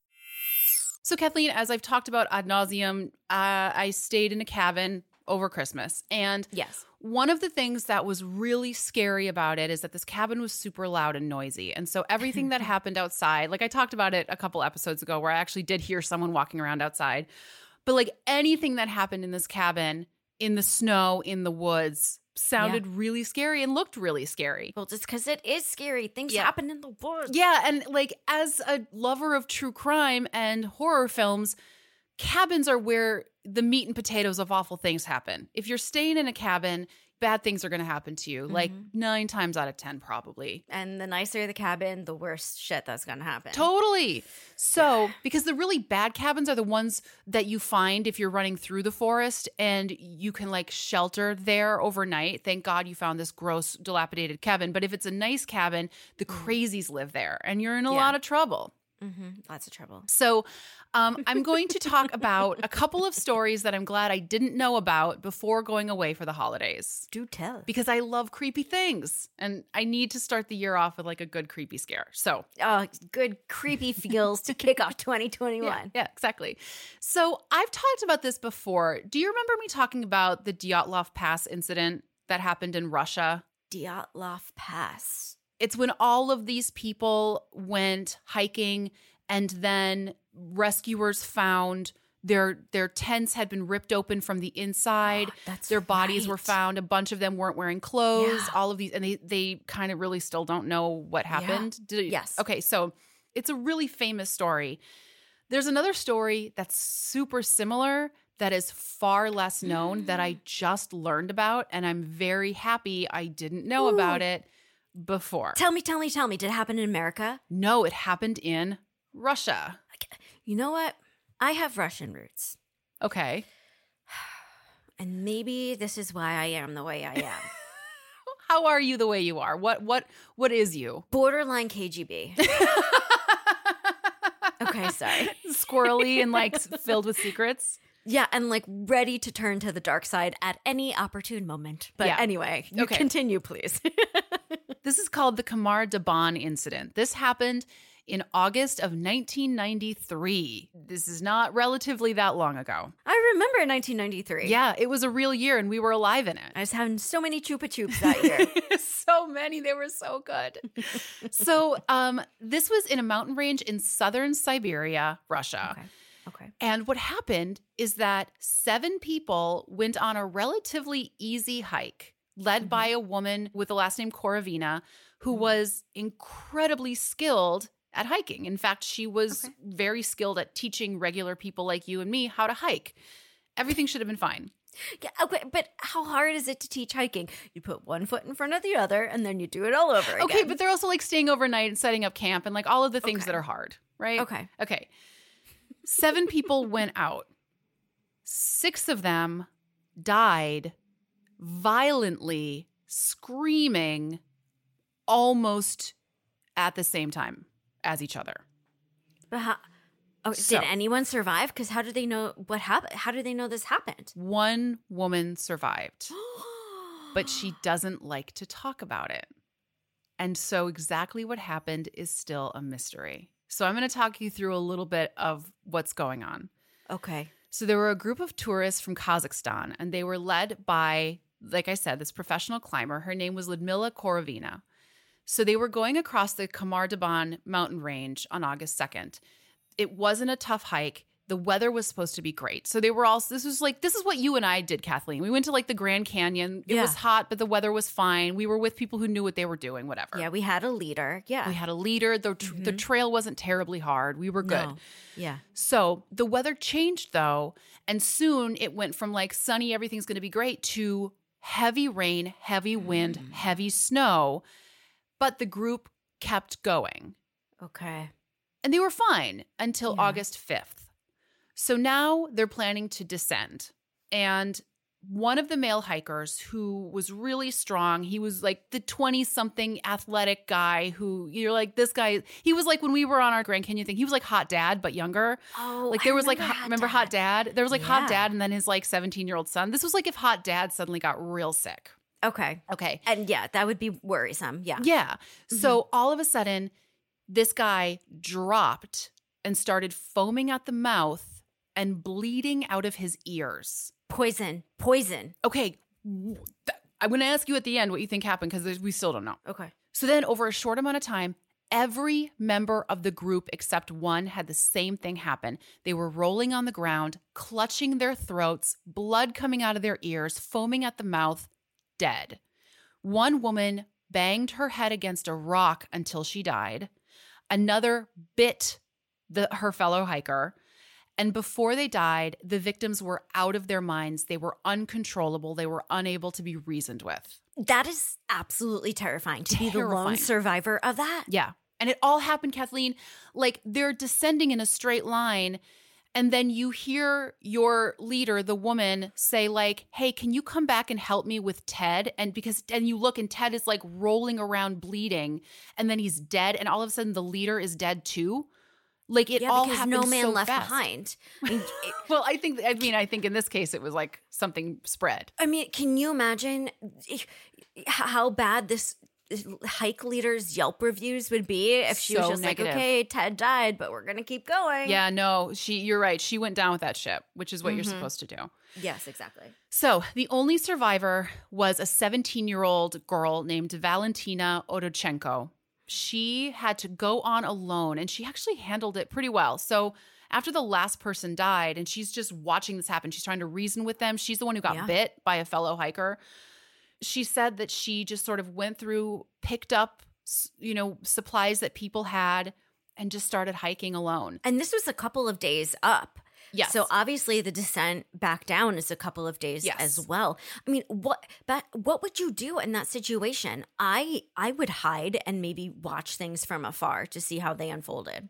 So Kathleen, as I've talked about ad nauseum, I stayed in a cabin over Christmas. And yes, one of the things that was really scary about it is that this cabin was super loud and noisy. And so everything that happened outside, like I talked about it a couple episodes ago where I actually did hear someone walking around outside, but like anything that happened in this cabin, in the snow, in the woods, sounded really scary and looked really scary. Well, just because it is scary. Things happen in the woods. Yeah, and like as a lover of true crime and horror films, cabins are where the meat and potatoes of awful things happen. If you're staying in a cabin, bad things are going to happen to you, like 9 times out of 10 probably. And the nicer the cabin, the worse shit that's going to happen. Totally. So, because the really bad cabins are the ones that you find if you're running through the forest and you can like shelter there overnight. Thank God you found this gross, dilapidated cabin. But if it's a nice cabin, the crazies live there and you're in a lot of trouble. Lots of trouble. So I'm going to talk about a couple of stories that I'm glad I didn't know about before going away for the holidays. Do tell. Because I love creepy things and I need to start the year off with like a good creepy scare. So, good creepy feels to kick off 2021. Yeah, exactly. So I've talked about this before. Do you remember me talking about the Dyatlov Pass incident that happened in Russia? Dyatlov Pass. It's when all of these people went hiking and then rescuers found their tents had been ripped open from the inside. Their bodies were found. A bunch of them weren't wearing clothes. Yeah. All of these, and they kind of really still don't know what happened. Yes. Okay, so it's a really famous story. There's another story that's super similar that is far less known that I just learned about, and I'm very happy I didn't know about it before. Tell me. Did it happen in America? No, it happened in Russia. You know what? I have Russian roots. Okay. And maybe this is why I am the way I am. How are you the way you are? What is you? Borderline KGB. Okay, sorry. Squirrely and like filled with secrets. Yeah, and like ready to turn to the dark side at any opportune moment. But anyway, you continue, please. This is called the Kamar Daban incident. This happened in August of 1993. This is not relatively that long ago. I remember 1993. Yeah, it was a real year and we were alive in it. I was having so many Chupa Chups that year. So many. They were so good. So this was in a mountain range in southern Siberia, Russia. Okay. And what happened is that 7 people went on a relatively easy hike led by a woman with the last name Korovina, who was incredibly skilled at hiking. In fact, she was very skilled at teaching regular people like you and me how to hike. Everything should have been fine. Yeah, okay, but how hard is it to teach hiking? You put one foot in front of the other and then you do it all over again. Okay, but they're also like staying overnight and setting up camp and like all of the things that are hard, right? Okay. 7 people went out. 6 of them died violently, screaming almost at the same time as each other. But how? Oh, did anyone survive? Because how do they know what happened? How do they know this happened? One woman survived. but she doesn't like to talk about it. And so exactly what happened is still a mystery. So I'm going to talk you through a little bit of what's going on. Okay. So there were a group of tourists from Kazakhstan, and they were led by, like I said, this professional climber. Her name was Ludmila Korovina. So they were going across the Kamar-Daban mountain range on August 2nd. It wasn't a tough hike. The weather was supposed to be great. So they were all, this is what you and I did, Kathleen. We went to like the Grand Canyon. It was hot, but the weather was fine. We were with people who knew what they were doing, whatever. Yeah, we had a leader. Yeah. We had a leader. The trail wasn't terribly hard. We were good. No. Yeah. So the weather changed though. And soon it went from like sunny, everything's going to be great, to heavy rain, heavy wind, heavy snow. But the group kept going. Okay. And they were fine until August 5th. So now they're planning to descend. And one of the male hikers who was really strong, he was like the 20-something athletic guy who you're like, this guy, he was like when we were on our Grand Canyon thing, he was like Hot Dad, but younger. Oh, like there was like, remember Hot Dad? There was like Hot Dad and then his like 17-year-old son. This was like if Hot Dad suddenly got real sick. Okay. And yeah, that would be worrisome. Yeah. Yeah. So all of a sudden, this guy dropped and started foaming at the mouth and bleeding out of his ears. Poison. Okay. I'm going to ask you at the end what you think happened because we still don't know. Okay. So then over a short amount of time, every member of the group except one had the same thing happen. They were rolling on the ground, clutching their throats, blood coming out of their ears, foaming at the mouth, dead. One woman banged her head against a rock until she died. Another bit her fellow hiker. And before they died, the victims were out of their minds. They were uncontrollable. They were unable to be reasoned with. That is absolutely terrifying to be the lone survivor of that. Yeah. And it all happened, Kathleen, like they're descending in a straight line. And then you hear your leader, the woman, say like, hey, can you come back and help me with Ted? And you look and Ted is like rolling around bleeding and then he's dead. And all of a sudden the leader is dead too. Like it all happened no man so left fast. behind. I mean, well, I think in this case it was like something spread. I mean, can you imagine how bad this hike leader's Yelp reviews would be if she was just negative. like, okay, Ted died, but we're gonna keep going. Yeah, no, you're right. She went down with that ship, which is what you're supposed to do. Yes, exactly. So the only survivor was a 17-year-old girl named Valentina Odochenko. She had to go on alone, and she actually handled it pretty well. So after the last person died, and she's just watching this happen, she's trying to reason with them. She's the one who got bit by a fellow hiker. She said that she just sort of went through, picked up, supplies that people had, and just started hiking alone. And this was a couple of days up. Yes. So obviously the descent back down is a couple of days as well. I mean, what would you do in that situation? I would hide and maybe watch things from afar to see how they unfolded.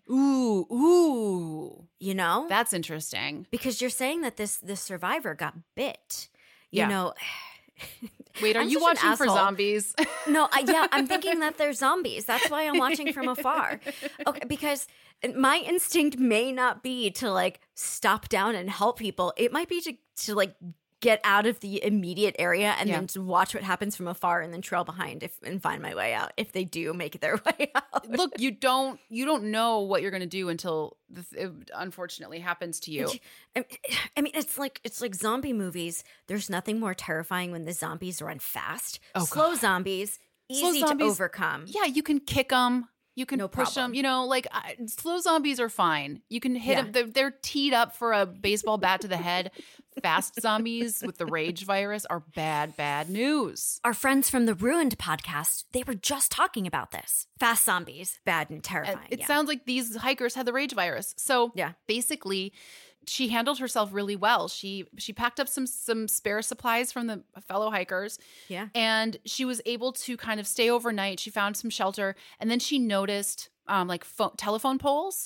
Ooh. You know? That's interesting. Because you're saying that this survivor got bit. You know. Wait, are you watching for zombies? No, I'm thinking that they're zombies. That's why I'm watching from afar. Okay, because my instinct may not be to like stop down and help people. It might be to like get out of the immediate area and then to watch what happens from afar and then trail behind and find my way out if they do make their way out. Look, you don't know what you're going to do until it unfortunately happens to you. I mean, it's like zombie movies. There's nothing more terrifying when the zombies run fast. Slow zombies, easy to overcome. Yeah, you can kick them. You can push problem. them. Slow zombies are fine. You can hit them. They're teed up for a baseball bat to the head. Fast zombies with the rage virus are bad news. Our friends from the Ruined podcast, they were just talking about this. Fast zombies, bad and terrifying. It sounds like these hikers had the rage virus. So basically, she handled herself really well. She packed up some spare supplies from the fellow hikers. Yeah. And she was able to kind of stay overnight. She found some shelter. And then she noticed telephone poles.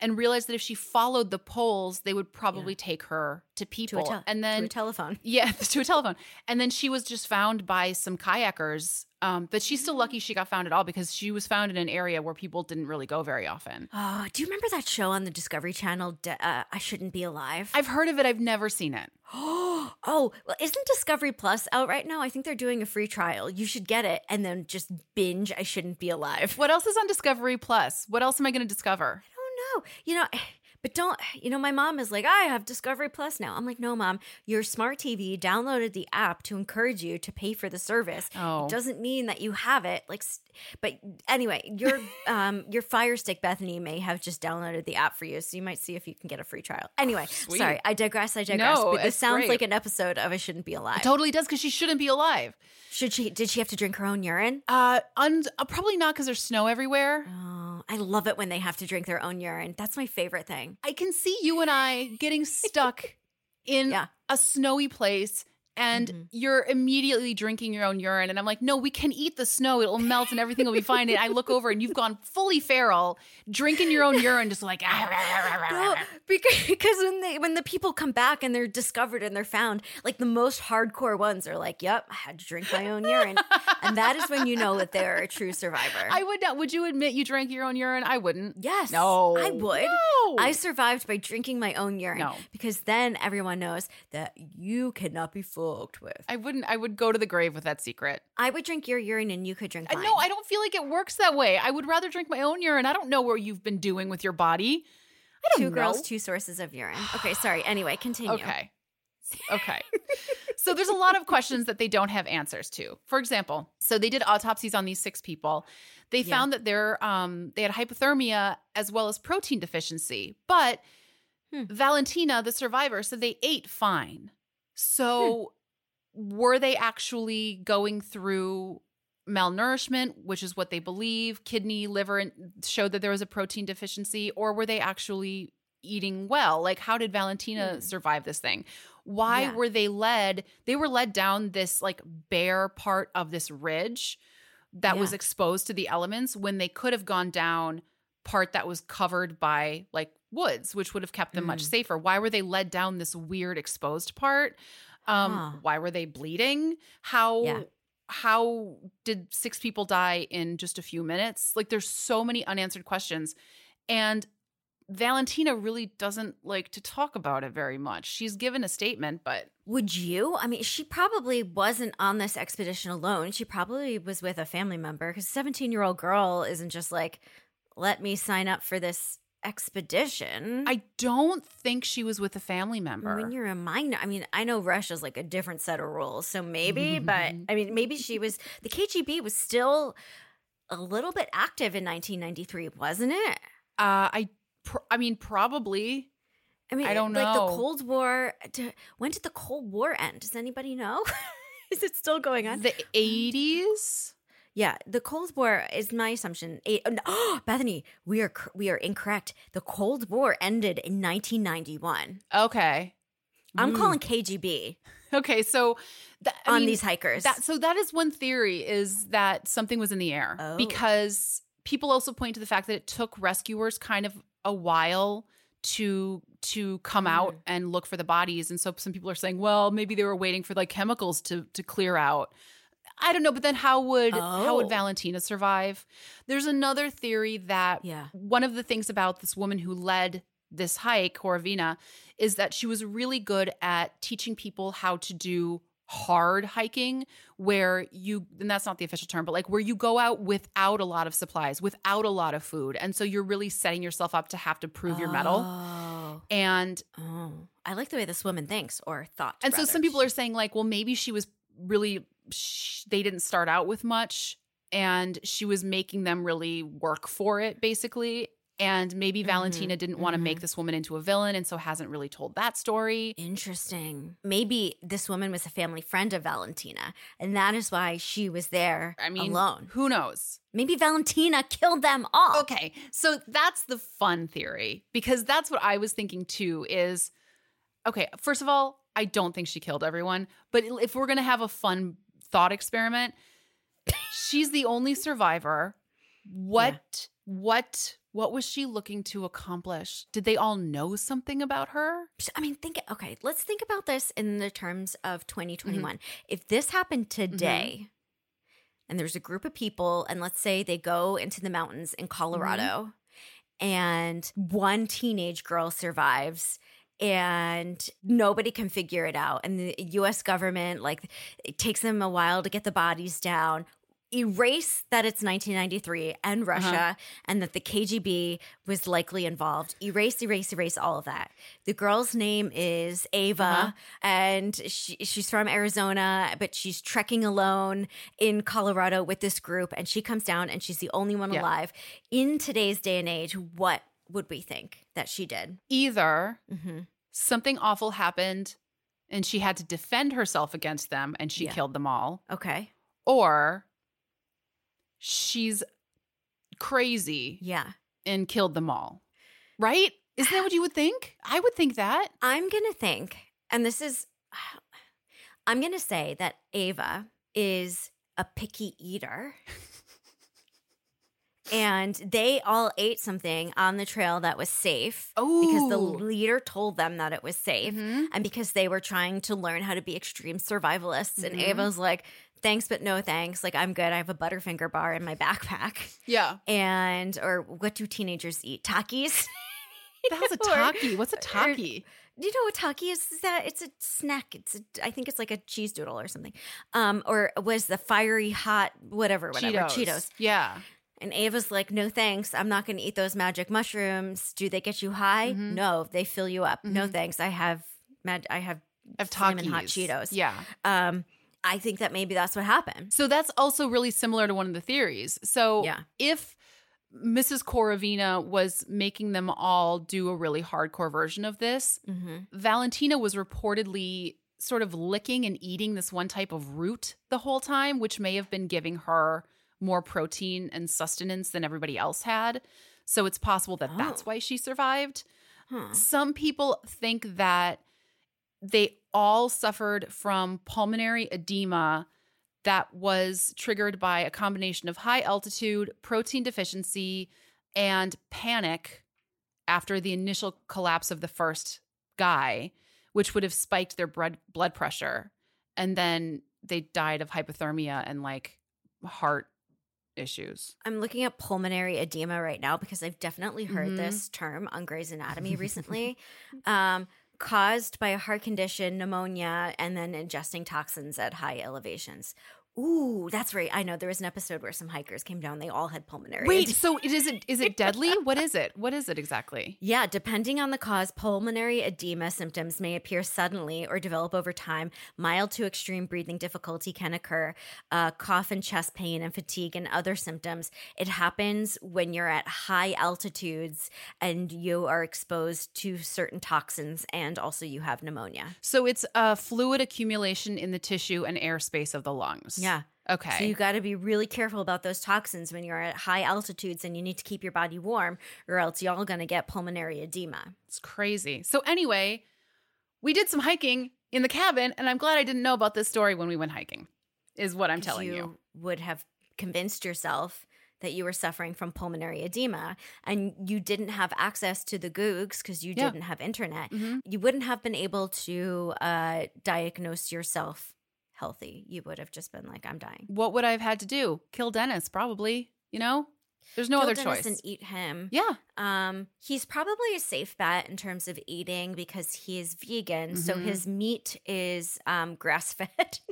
and realized that if she followed the poles, they would probably take her to people. To a telephone. Yeah, to a telephone. And then she was just found by some kayakers. But she's still lucky she got found at all because she was found in an area where people didn't really go very often. Oh, do you remember that show on the Discovery Channel, I Shouldn't Be Alive? I've heard of it. I've never seen it. Oh, well, isn't Discovery Plus out right now? I think they're doing a free trial. You should get it and then just binge I Shouldn't Be Alive. What else is on Discovery Plus? What else am I going to discover? I don't know. But my mom is like, I have Discovery Plus now. I'm like, no, Mom, your smart TV downloaded the app to encourage you to pay for the service. Oh. It doesn't mean that you have it. But anyway, your Fire Stick, Bethany, may have just downloaded the app for you, so you might see if you can get a free trial. Anyway, sorry, I digress. No, but this sounds great. like an episode of I Shouldn't Be Alive. It totally does because she shouldn't be alive. Did she have to drink her own urine? Probably not because there's snow everywhere. Oh, I love it when they have to drink their own urine. That's my favorite thing. I can see you and I getting stuck in a snowy place and you're immediately drinking your own urine. And I'm like, no, we can eat the snow. It'll melt and everything will be fine. And I look over and you've gone fully feral, drinking your own urine, just like, no, because when the people come back and they're discovered and they're found, like the most hardcore ones are like, yep, I had to drink my own urine. And that is when you know that they're a true survivor. I would not. Would you admit you drank your own urine? I wouldn't. Yes. No. I would. No. I survived by drinking my own urine. No. Because then everyone knows that you cannot be fucked with. I wouldn't. I would go to the grave with that secret. I would drink your urine and you could drink mine. No, I don't feel like it works that way. I would rather drink my own urine. I don't know what you've been doing with your body. I don't know. 2 girls, 2 sources of urine. Okay, sorry. Anyway, continue. Okay. So there's a lot of questions that they don't have answers to. For example, so they did autopsies on these 6 people. They found that they had hypothermia as well as protein deficiency. But Valentina, the survivor, said they ate fine. So were they actually going through malnourishment, which is what they believe, kidney, liver, and showed that there was a protein deficiency, or were they actually eating well? Like, how did Valentina survive this thing? Why were they led? They were led down this like bare part of this ridge that was exposed to the elements when they could have gone down part that was covered by like woods, which would have kept them much safer. Why were they led down this weird exposed part? Why were they bleeding? How did 6 people die in just a few minutes? Like, there's so many unanswered questions. And Valentina really doesn't like to talk about it very much. She's given a statement, but... Would you? I mean, she probably wasn't on this expedition alone. She probably was with a family member because a 17-year-old girl isn't just like, let me sign up for this expedition. I don't think she was with a family member. When you're a minor, I mean, I know Russia's like a different set of rules, so maybe, but I mean, maybe she was, the KGB was still a little bit active in 1993, wasn't it? I mean, probably. I mean, I don't know. Like the Cold War, when did the Cold War end? Does anybody know? Is it still going on? The 80s? Yeah, the Cold War is my assumption. Bethany, we are incorrect. The Cold War ended in 1991. Okay. I'm calling KGB. Okay, so these hikers. That is one theory, is that something was in the air because people also point to the fact that it took rescuers kind of a while to come out and look for the bodies, and so some people are saying, well, maybe they were waiting for like chemicals to clear out. I don't know, but then how would Valentina survive? There's another theory that one of the things about this woman who led this hike, Horovina, is that she was really good at teaching people how to do hard hiking, where and that's not the official term, but like where you go out without a lot of supplies, without a lot of food. And so you're really setting yourself up to have to prove your mettle. And I like the way this woman thinks, or thought. And so some people are saying like, well, maybe she was really, they didn't start out with much and she was making them really work for it, basically. And maybe Valentina didn't want to make this woman into a villain, and so hasn't really told that story. Interesting. Maybe this woman was a family friend of Valentina, and that is why she was there alone. Who knows? Maybe Valentina killed them all. Okay, so that's the fun theory, because that's what I was thinking too is, okay, first of all, I don't think she killed everyone, but if we're going to have a fun thought experiment, she's the only survivor. What What was she looking to accomplish? Did they all know something about her? I mean, let's think about this in the terms of 2021. If this happened today and there's a group of people, and let's say they go into the mountains in Colorado and one teenage girl survives and nobody can figure it out, and the US government, like, it takes them a while to get the bodies down. Erase that it's 1993 and Russia and that the KGB was likely involved. Erase all of that. The girl's name is Ava, and she's from Arizona, but she's trekking alone in Colorado with this group, and she comes down and she's the only one alive. In today's day and age, what would we think that she did? Either something awful happened and she had to defend herself against them and she killed them all. Okay. Or she's crazy and killed them all. Right? Isn't that what you would think? I would think that. I'm going to think, and I'm going to say that Ava is a picky eater. And they all ate something on the trail that was safe because the leader told them that it was safe, and because they were trying to learn how to be extreme survivalists. And Ava's like, thanks, but no thanks. Like, I'm good. I have a Butterfinger bar in my backpack. Yeah. Or what do teenagers eat? Takis? That was a Taki. What's a Taki? Do you know what Taki is? It's a snack. I think it's like a cheese doodle or something. Or was the fiery hot whatever. Cheetos. Yeah. And Ava's like, no thanks. I'm not going to eat those magic mushrooms. Do they get you high? No, they fill you up. No thanks. I have flamin' hot Cheetos. Yeah. I think that maybe that's what happened. So that's also really similar to one of the theories. So if Mrs. Korovina was making them all do a really hardcore version of this, Valentina was reportedly sort of licking and eating this one type of root the whole time, which may have been giving her more protein and sustenance than everybody else had. So it's possible that that's why she survived. Some people think that they all suffered from pulmonary edema that was triggered by a combination of high altitude, protein deficiency, and panic after the initial collapse of the first guy, which would have spiked their blood pressure. And then they died of hypothermia and like heart issues. I'm looking at pulmonary edema right now because I've definitely heard this term on Grey's Anatomy recently. Caused by a heart condition, pneumonia, and then ingesting toxins at high elevations. Ooh, that's right. I know there was an episode where some hikers came down. They all had pulmonary edema. So is it deadly? What is it? What is it exactly? Yeah, depending on the cause, pulmonary edema symptoms may appear suddenly or develop over time. Mild to extreme breathing difficulty can occur. Cough and chest pain and fatigue and other symptoms. It happens when you're at high altitudes and you are exposed to certain toxins, and also you have pneumonia. So it's fluid accumulation in the tissue and airspace of the lungs. Yeah. Okay. So you got to be really careful about those toxins when you're at high altitudes, and you need to keep your body warm, or else y'all going to get pulmonary edema. It's crazy. So anyway, we did some hiking in the cabin, and I'm glad I didn't know about this story when we went hiking, is what I'm telling you. You would have convinced yourself that you were suffering from pulmonary edema, and you didn't have access to the Googs because you didn't have internet. You wouldn't have been able to diagnose yourself healthy. You would have just been like, I'm dying. What would I have had to do? Kill Dennis, probably. You know? There's no other Dennis choice. And eat him. Yeah. He's probably a safe bet in terms of eating because he is vegan. So his meat is grass-fed.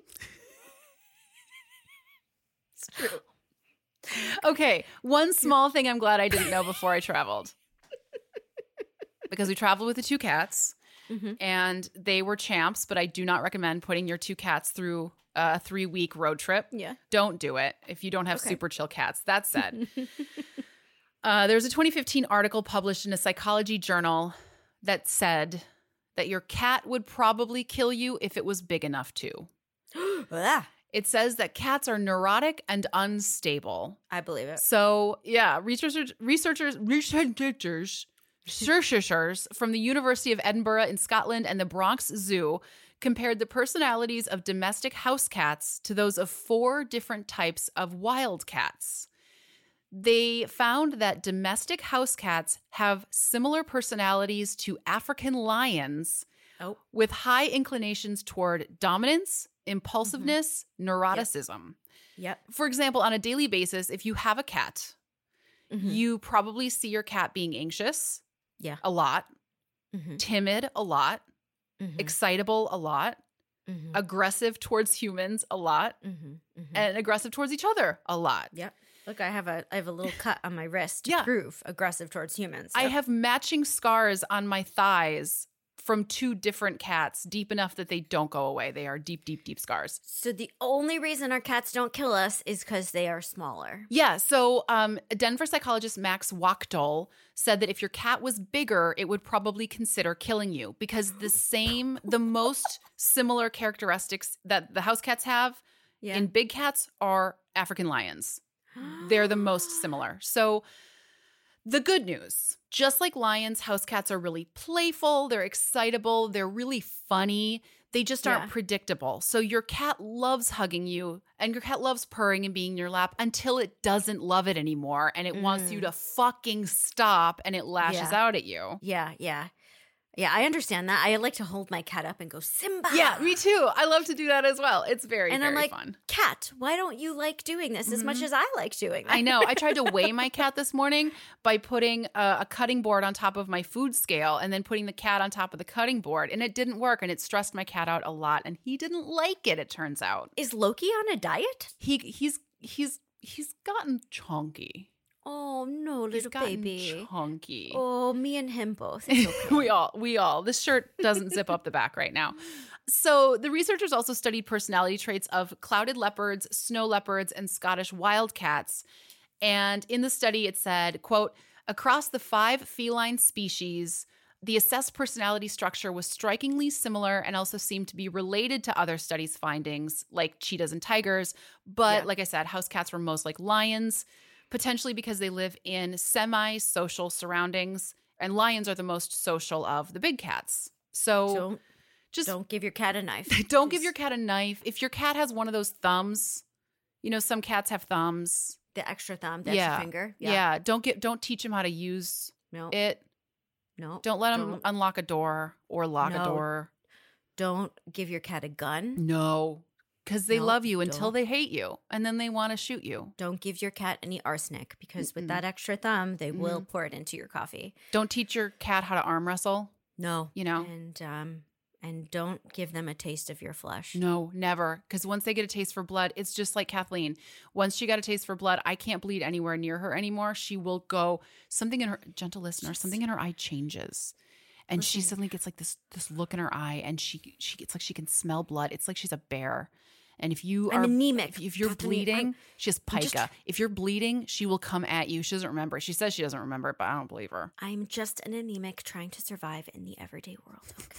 It's true. Okay. One small thing I'm glad I didn't know before I traveled. Because we traveled with the two cats. And they were champs, but I do not recommend putting your two cats through a 3-week road trip. Yeah. Don't do it if you don't have super chill cats. That said, there's a 2015 article published in a psychology journal that said that your cat would probably kill you if it was big enough to. It says that cats are neurotic and unstable. I believe it. So, yeah, researchers from the University of Edinburgh in Scotland and the Bronx Zoo compared the personalities of domestic house cats to those of 4 different types of wild cats. They found that domestic house cats have similar personalities to African lions with high inclinations toward dominance, impulsiveness, neuroticism. Yep. For example, on a daily basis, if you have a cat, you probably see your cat being anxious a lot, timid a lot, excitable a lot, aggressive towards humans a lot, and aggressive towards each other a lot. Yep. Look, I have a little cut on my wrist to prove aggressive towards humans. I have matching scars on my thighs from 2 different cats, deep enough that they don't go away. They are deep, deep, deep scars. So the only reason our cats don't kill us is because they are smaller. Yeah. So Denver psychologist Max Wachtel said that if your cat was bigger, it would probably consider killing you because the most similar characteristics that the house cats have in big cats are African lions. They're the most similar. So the good news, just like lions, house cats are really playful, they're excitable, they're really funny. They just aren't predictable. So your cat loves hugging you and your cat loves purring and being in your lap until it doesn't love it anymore and it wants you to fucking stop and it lashes out at you. Yeah, I understand that. I like to hold my cat up and go, Simba. Yeah, me too. I love to do that as well. It's very, and very I'm like, fun. Cat, why don't you like doing this as much as I like doing that? I know. I tried to weigh my cat this morning by putting a cutting board on top of my food scale and then putting the cat on top of the cutting board. And it didn't work. And it stressed my cat out a lot. And he didn't like it turns out. Is Loki on a diet? He's gotten chunky. Oh, no, little baby. Chunky. Oh, me and him both. It's okay. we all. This shirt doesn't zip up the back right now. So the researchers also studied personality traits of clouded leopards, snow leopards, and Scottish wildcats. And in the study, it said, quote, across the 5 feline species, the assessed personality structure was strikingly similar and also seemed to be related to other studies' findings, like cheetahs and tigers. But like I said, house cats were most like lions, potentially because they live in semi-social surroundings, and lions are the most social of the big cats. So just don't give your cat a knife. Don't give your cat a knife. If your cat has one of those thumbs, some cats have thumbs. The extra thumb, the extra finger. Yeah. Don't teach him how to use it. No. Don't let him unlock a door or lock a door. Don't give your cat a gun. No. Because they love you until they hate you, and then they want to shoot you. Don't give your cat any arsenic, because with that extra thumb, they will pour it into your coffee. Don't teach your cat how to arm wrestle. No. And don't give them a taste of your flesh. No, never. Because once they get a taste for blood, it's just like Kathleen. Once she got a taste for blood, I can't bleed anywhere near her anymore. She will go, something in her, gentle listener, something in her eye changes. And she suddenly gets like this look in her eye, and she gets like she can smell blood. It's like she's a bear. And if you are anemic, if you're bleeding, she has pica. If you're bleeding, she will come at you. She doesn't remember. She says she doesn't remember it, but I don't believe her. I'm just an anemic trying to survive in the everyday world. Okay.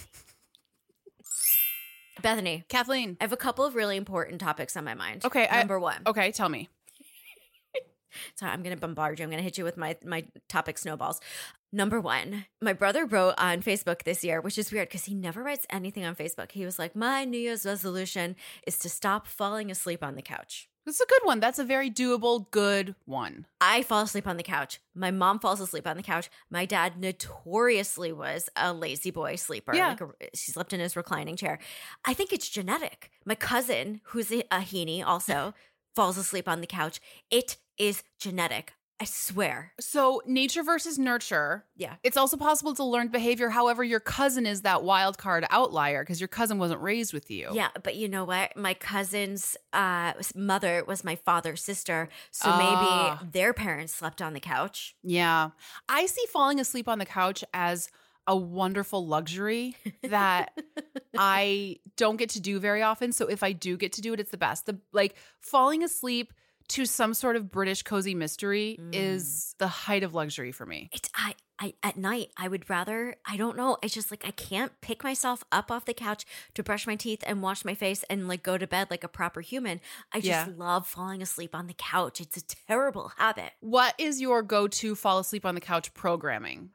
Bethany, Kathleen, I have a couple of really important topics on my mind. Okay, number one. Okay, tell me. So I'm going to bombard you. I'm going to hit you with my topic snowballs. Number one, my brother wrote on Facebook this year, which is weird because he never writes anything on Facebook. He was like, my New Year's resolution is to stop falling asleep on the couch. That's a good one. That's a very doable, good one. I fall asleep on the couch. My mom falls asleep on the couch. My dad notoriously was a lazy boy sleeper. Yeah. He slept in his reclining chair. I think it's genetic. My cousin, who's a Heaney also, falls asleep on the couch. It is genetic. I swear. So nature versus nurture. Yeah. It's also possible to learn behavior. However, your cousin is that wild card outlier because your cousin wasn't raised with you. Yeah, but you know what? My cousin's mother was my father's sister. So maybe their parents slept on the couch. Yeah. I see falling asleep on the couch as a wonderful luxury that I don't get to do very often. So if I do get to do it, it's the best. Falling asleep to some sort of British cozy mystery is the height of luxury for me. I at night, I would rather, I don't know. It's just like I can't pick myself up off the couch to brush my teeth and wash my face and go to bed like a proper human. I just love falling asleep on the couch. It's a terrible habit. What is your go-to fall asleep on the couch programming?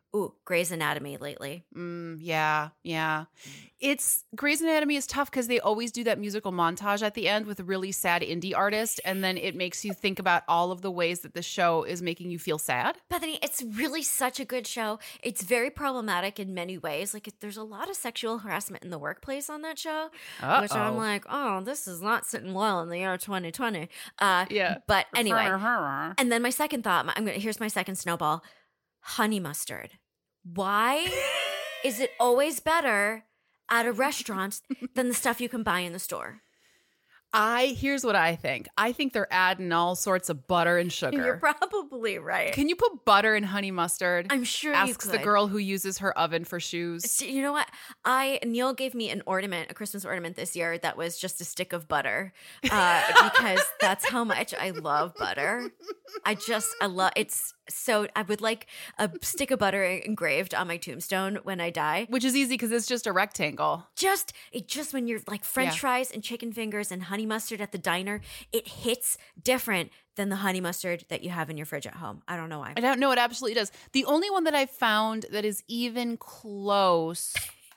Ooh, Grey's Anatomy lately. Yeah. It's Grey's Anatomy is tough because they always do that musical montage at the end with a really sad indie artist, and then it makes you think about all of the ways that the show is making you feel sad. Bethany, it's really such a good show. It's very problematic in many ways. Like, there's a lot of sexual harassment in the workplace on that show, which I'm like, oh, this is not sitting well in the year 2020. Yeah. But anyway, and then my second thought, here's my second snowball. Honey mustard. Why is it always better at a restaurant than the stuff you can buy in the store? Here's what I think. I think they're adding all sorts of butter and sugar. You're probably right. Can you put butter in honey mustard? I'm sure you could. Asks the girl who uses her oven for shoes. You know what? Neil gave me an ornament, a Christmas ornament this year that was just a stick of butter because that's how much I love butter. I love it's. So I would like a stick of butter engraved on my tombstone when I die. Which is easy because it's just a rectangle. Just when you're like French fries and chicken fingers and honey mustard at the diner, it hits different than the honey mustard that you have in your fridge at home. I don't know why. I don't know. It absolutely does. The only one that I've found that is even close...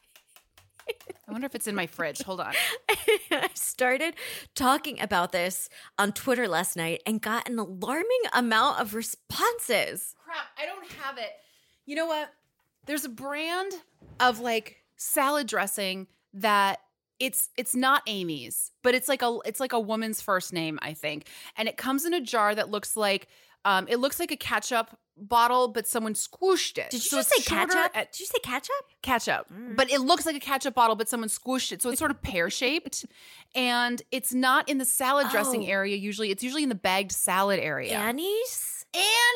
I wonder if it's in my fridge. Hold on. I started talking about this on Twitter last night and got an alarming amount of responses. Crap, I don't have it. You know what? There's a brand of like salad dressing that it's not Amy's, but it's like a woman's first name, I think. And it comes in a jar that looks like a ketchup bottle, but someone squished it. Did you just say ketchup? Did you say ketchup? Ketchup. But it looks like a ketchup bottle, but someone squished it. So it's sort of pear-shaped. And it's not in the salad dressing area usually. It's usually in the bagged salad area. Annie's?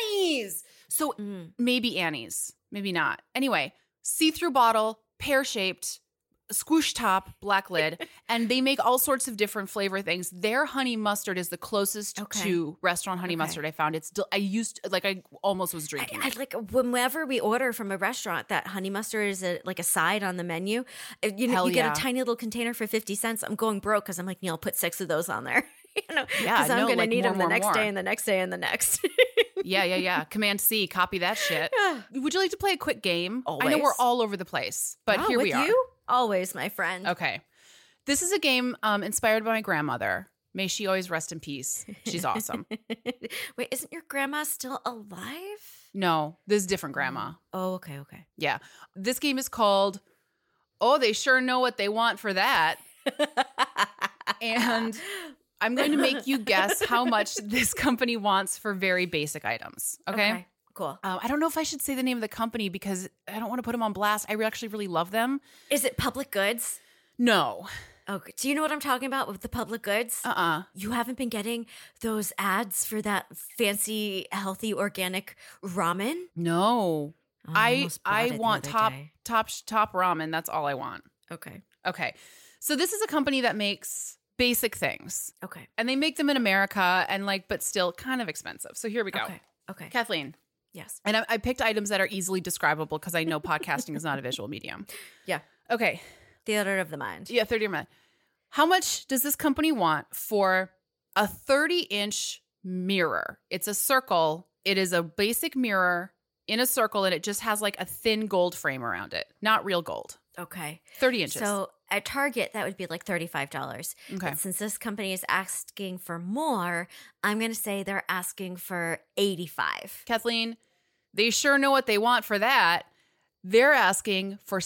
So maybe Annie's. Maybe not. Anyway, see-through bottle, pear-shaped, squish top, black lid, and they make all sorts of different flavor things. Their honey mustard is the closest to restaurant honey mustard I found. I almost was drinking. I like whenever we order from a restaurant, that honey mustard is a side on the menu. You get a tiny little container for 50 cents. I'm going broke because I'm like, Neil, put 6 of those on there. Because I'm going to need them the next day and the next day and the next. Yeah. Command C, copy that shit. Would you like to play a quick game? Always. I know we're all over the place, but here we are. You? Always, my friend. Okay. This is a game inspired by my grandmother. May she always rest in peace. She's awesome. Wait, isn't your grandma still alive? No, this is a different grandma. Oh, okay. Yeah. This game is called, Oh, They Sure Know What They Want for That. And I'm going to make you guess how much this company wants for very basic items. Okay? Cool. I don't know if I should say the name of the company because I don't want to put them on blast. I actually really love them. Is it Public Goods? No. Okay. Do you know what I'm talking about with the Public Goods? You haven't been getting those ads for that fancy, healthy, organic ramen? No. Oh, I want top ramen. That's all I want. Okay. So this is a company that makes basic things. Okay. And they make them in America and but still kind of expensive. So here we go. Okay. Kathleen. Yes. And I picked items that are easily describable because I know podcasting is not a visual medium. Yeah. Okay. Theater of the mind. Yeah, theater of the mind. How much does this company want for a 30-inch mirror? It's a circle. It is a basic mirror in a circle, and it just has like a thin gold frame around it. Not real gold. Okay. 30 inches. So at Target, that would be like $35. Okay. But since this company is asking for more, I'm going to say they're asking for $85. Kathleen, they sure know what they want for that. They're asking for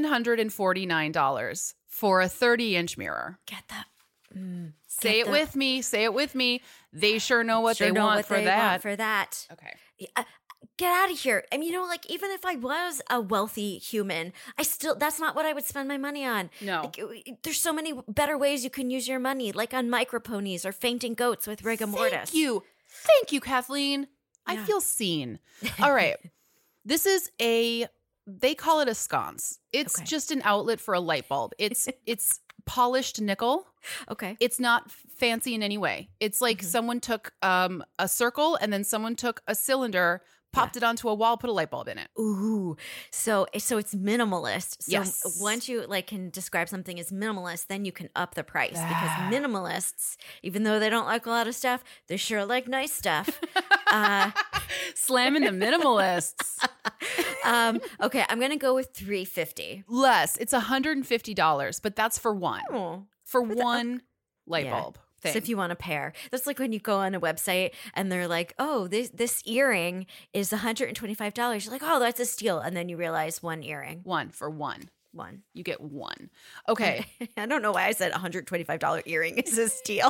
$749 for a 30-inch mirror. Get that. Say it with me. They sure know what they want for that. Okay. Get out of here. I mean, even if I was a wealthy human, that's not what I would spend my money on. No. There's so many better ways you can use your money, like on microponies or fainting goats with rigor mortis. Thank you, Kathleen. Yeah. I feel seen. All right. This is they call it a sconce. It's just an outlet for a light bulb. It's polished nickel. Okay. It's not fancy in any way. It's like someone took a circle and then someone took a cylinder, popped it onto a wall, put a light bulb in it. Ooh. So it's minimalist. So yes. Once you can describe something as minimalist, then you can up the price because minimalists, even though they don't like a lot of stuff, they sure like nice stuff. Slamming the minimalists. Okay, I'm gonna go with $350. Less. It's $150, but that's for one. Oh, for one light bulb thing. So if you want a pair, that's like when you go on a website and they're like, "Oh, this earring is $125." You're like, "Oh, that's a steal," and then you realize one earring. One for one. One. You get one. Okay. I don't know why I said $125 earring is a steal.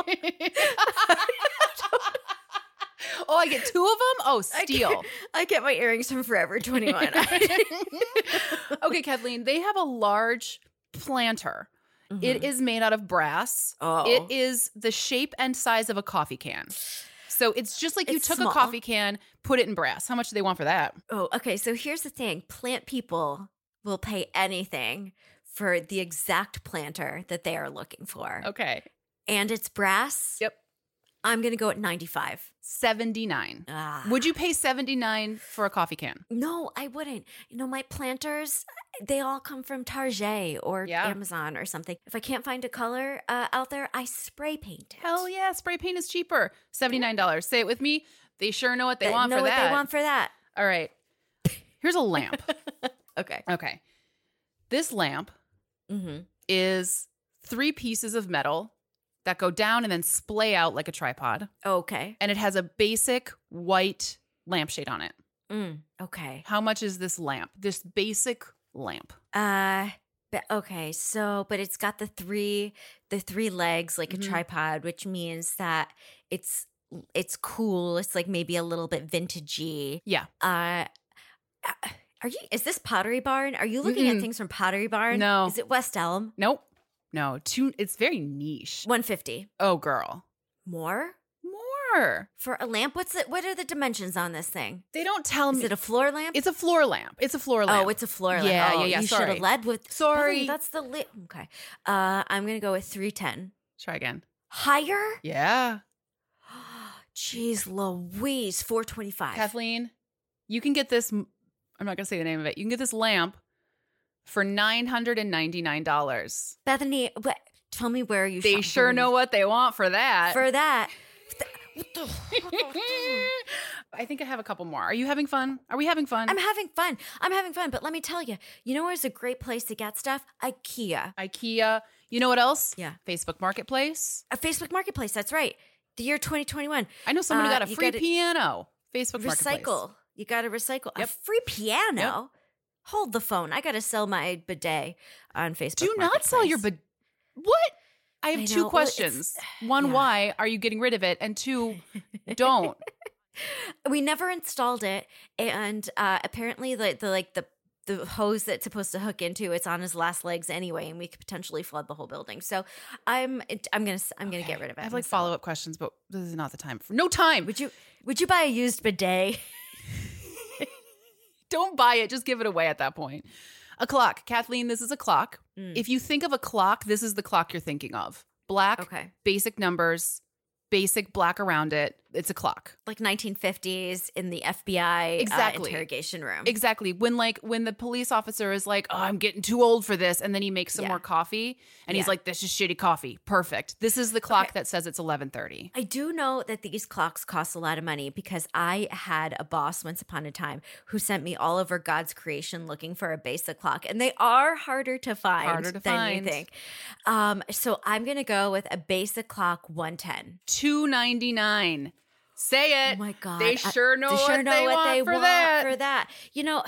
Oh, I get two of them? Oh, steal. I get my earrings from Forever 21. Okay, Kathleen, they have a large planter. Mm-hmm. It is made out of brass. Oh. It is the shape and size of a coffee can. So it's just like you took a coffee can, put it in brass. How much do they want for that? Oh, okay. So here's the thing. Plant people will pay anything for the exact planter that they are looking for. Okay. And it's brass. Yep. I'm going to go at $95. $79. Would you pay $79 for a coffee can? No, I wouldn't. You know, my planters, they all come from Target or Amazon or something. If I can't find a color out there, I spray paint it. Hell yeah, spray paint is cheaper. $79. Say it with me. They sure know what they want for that. Know what they want for that. All right. Here's a lamp. Okay. This lamp is 3 pieces of metal that go down and then splay out like a tripod. Okay. And it has a basic white lampshade on it. Okay. How much is this lamp? This basic lamp? But it's got the three legs like a tripod, which means that it's cool. It's like maybe a little bit vintagey. Yeah. Is this Pottery Barn? Are you looking at things from Pottery Barn? No. Is it West Elm? Nope. No. It's very niche. $150. Oh, girl. More? For a lamp? What are the dimensions on this thing? They don't tell me. Is it a floor lamp? It's a floor lamp. Oh, it's a floor lamp. Yeah. You should have led with. Sorry. That's the lit. Okay. I'm going to go with $310. Try again. Higher? Yeah. Jeez Louise, $425. Kathleen, you can get this. I'm not going to say the name of it. You can get this lamp for $999. Bethany, tell me where you. They sure know what they want for that. I think I have a couple more. Are you having fun? Are we having fun? I'm having fun. But let me tell you, you know where's a great place to get stuff? IKEA. You know what else? Yeah. Facebook Marketplace. A Facebook Marketplace. That's right. The year 2021. I know someone who got a free piano. Facebook Marketplace. Recycle. You got to recycle. Yep. A free piano? Yep. Hold the phone. I got to sell my bidet on Facebook Do not sell your bidet. What? I have 2 questions. One, why are you getting rid of it? And 2, don't. We never installed it, and apparently, the hose that's supposed to hook into it's on his last legs anyway, and we could potentially flood the whole building. So I'm gonna get rid of it. I have follow-up questions, but this is not the time. No time. Would you buy a used bidet? Don't buy it. Just give it away at that point. A clock. Kathleen, this is a clock. If you think of a clock, this is the clock you're thinking of. Black, basic numbers, basic black around it. It's a clock. Like 1950s in the FBI interrogation room. Exactly. When the police officer is like, oh, I'm getting too old for this. And then he makes some more coffee. And he's like, this is shitty coffee. Perfect. This is the clock that says it's 11:30. I do know that these clocks cost a lot of money because I had a boss once upon a time who sent me all over God's creation looking for a basic clock. And they are harder to find than you think. So I'm going to go with a basic clock, $110. $299. Say it. Oh my God. They sure know what they want for that. You know,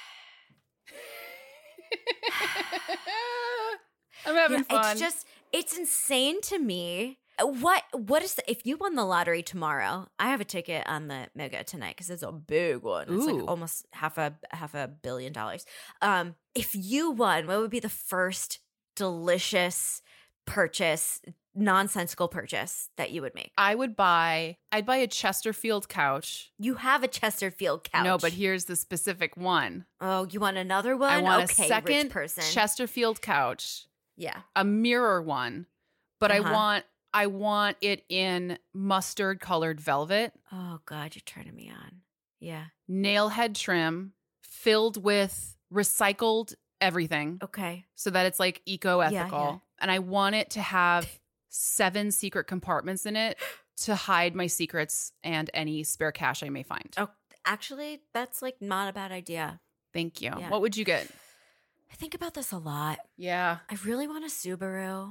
I'm having fun. It's insane to me. What is if you won the lottery tomorrow? I have a ticket on the Mega tonight because it's a big one. It's like almost half a $1 billion. If you won, what would be the first delicious purchase, nonsensical purchase that you would make? I'd buy a Chesterfield couch. You have a Chesterfield couch. No, but here's the specific one. Oh, you want another one? I want a second rich person. Chesterfield couch. Yeah. A mirror one. But I want it in mustard colored velvet. Oh God, you're turning me on. Yeah. Nail head trim filled with recycled everything. Okay. So that it's like eco-ethical. Yeah. And I want it to have 7 secret compartments in it to hide my secrets and any spare cash I may find. Oh, actually, that's like not a bad idea. Thank you. Yeah. What would you get? I think about this a lot. Yeah. I really want a Subaru.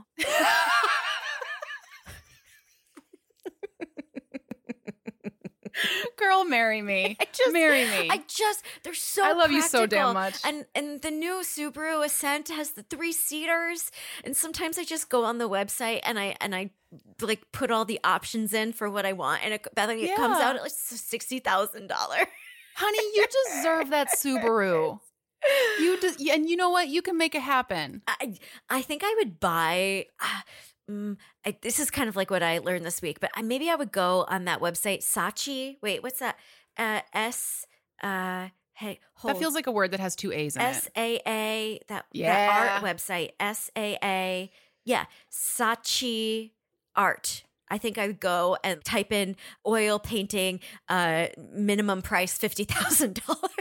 Girl, marry me. Marry me. They're so I love you so practical. damn much. And the new Subaru Ascent has the 3-seaters. And sometimes I just go on the website and I like put all the options in for what I want. And it comes out at like $60,000. Honey, you deserve that Subaru. And you know what? You can make it happen. I think I would buy. This is kind of like what I learned this week, but maybe I would go on that website, Saatchi. Wait, what's that? Hey, hold. That feels like a word that has 2 A's in it. SAA. That art website. SAA. Yeah, Saatchi Art. I think I would go and type in oil painting, minimum price $50,000.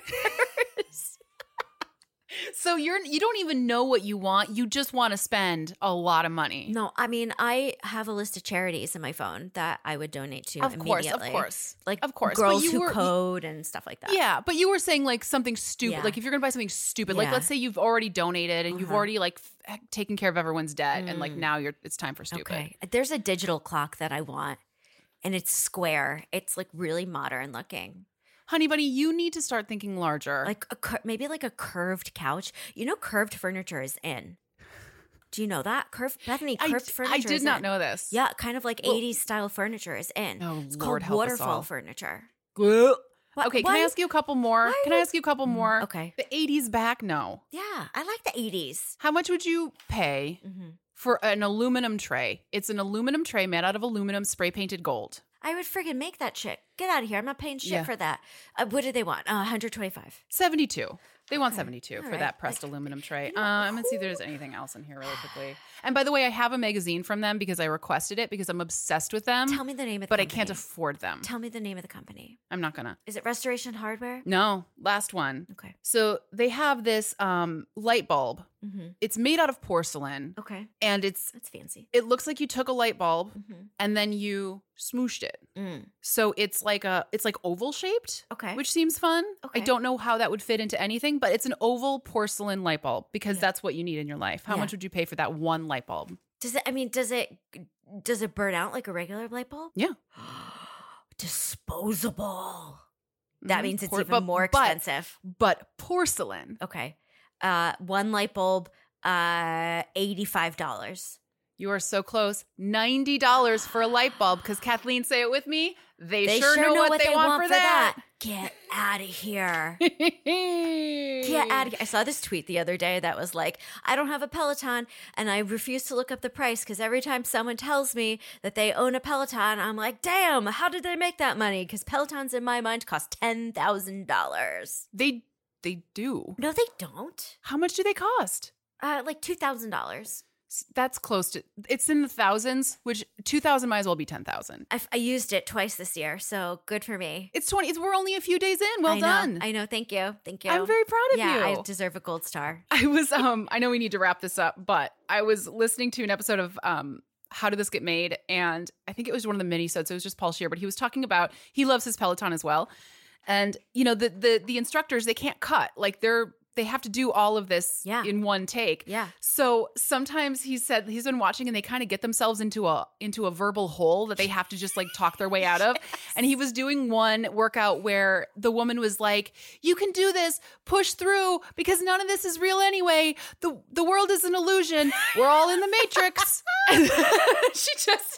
So you don't even know what you want. You just want to spend a lot of money. No, I mean, I have a list of charities in my phone that I would donate to immediately. Of course. Like of course. Girls Who Code and stuff like that. Yeah, but you were saying like something stupid. Yeah. Like if you're going to buy something stupid, like let's say you've already donated and you've already like taken care of everyone's debt and like now it's time for stupid. Okay. There's a digital clock that I want and it's square. It's like really modern looking. Honey bunny, you need to start thinking larger. Like maybe like a curved couch. You know, curved furniture is in. Do you know that? Bethany, curved furniture I did not know this. Yeah, kind of like 80s style furniture is in. Oh, it's Lord, called help us waterfall all. furniture. Okay, can I ask you a couple more? Okay. The 80s back? No. Yeah, I like the 80s. How much would you pay for an aluminum tray? It's an aluminum tray made out of aluminum spray painted gold. I would friggin' make that shit. Get out of here. I'm not paying shit for that. What do they want? 125. 72. They want 72 for right. that pressed aluminum tray. I'm going to see if there's anything else in here really quickly. And by the way, I have a magazine from them because I requested it because I'm obsessed with them. Tell me the name of the But company. I can't afford them. Tell me the name of the company. I'm not going to. Is it Restoration Hardware? No, last one. Okay. So they have this light bulb. Mm-hmm. It's made out of porcelain. Okay. And That's fancy. it looks like you took a light bulb and then you smooshed it. So it's like oval shaped. Okay. Which seems fun. Okay. I don't know how that would fit into anything, but it's an oval porcelain light bulb because that's what you need in your life. How much would you pay for that one light bulb? Does it burn out like a regular light bulb? Yeah. Disposable. That means it's even but- more expensive. But porcelain. Okay. One light bulb, $85. You are so close. $90 for a light bulb because Kathleen, say it with me. They sure know what they want for that. Get out of here. Get out of here. I saw this tweet the other day that was like, I don't have a Peloton and I refuse to look up the price because every time someone tells me that they own a Peloton, I'm like, damn, how did they make that money? Because Pelotons in my mind cost $10,000. They do. No, they don't. How much do they cost? Like $2,000. That's close to, it's in the thousands, which 2,000 might as well be 10,000. I used it twice this year, so good for me. It's 20. We're only a few days in. Well done. I know. Thank you. Thank you. I'm very proud of you. Yeah, I deserve a gold star. I was, I know we need to wrap this up, but I was listening to an episode of How Did This Get Made? And I think it was one of the mini-sodes. It was just Paul Scheer, but he was talking about, he loves his Peloton as well. And, you know, the instructors, they can't cut. Like they have to do all of this in one take. Yeah. So sometimes he said he's been watching and they kind of get themselves into a verbal hole that they have to just like talk their way out of. And he was doing one workout where the woman was like, you can do this, push through because none of this is real anyway. The world is an illusion. We're all in the Matrix. She just...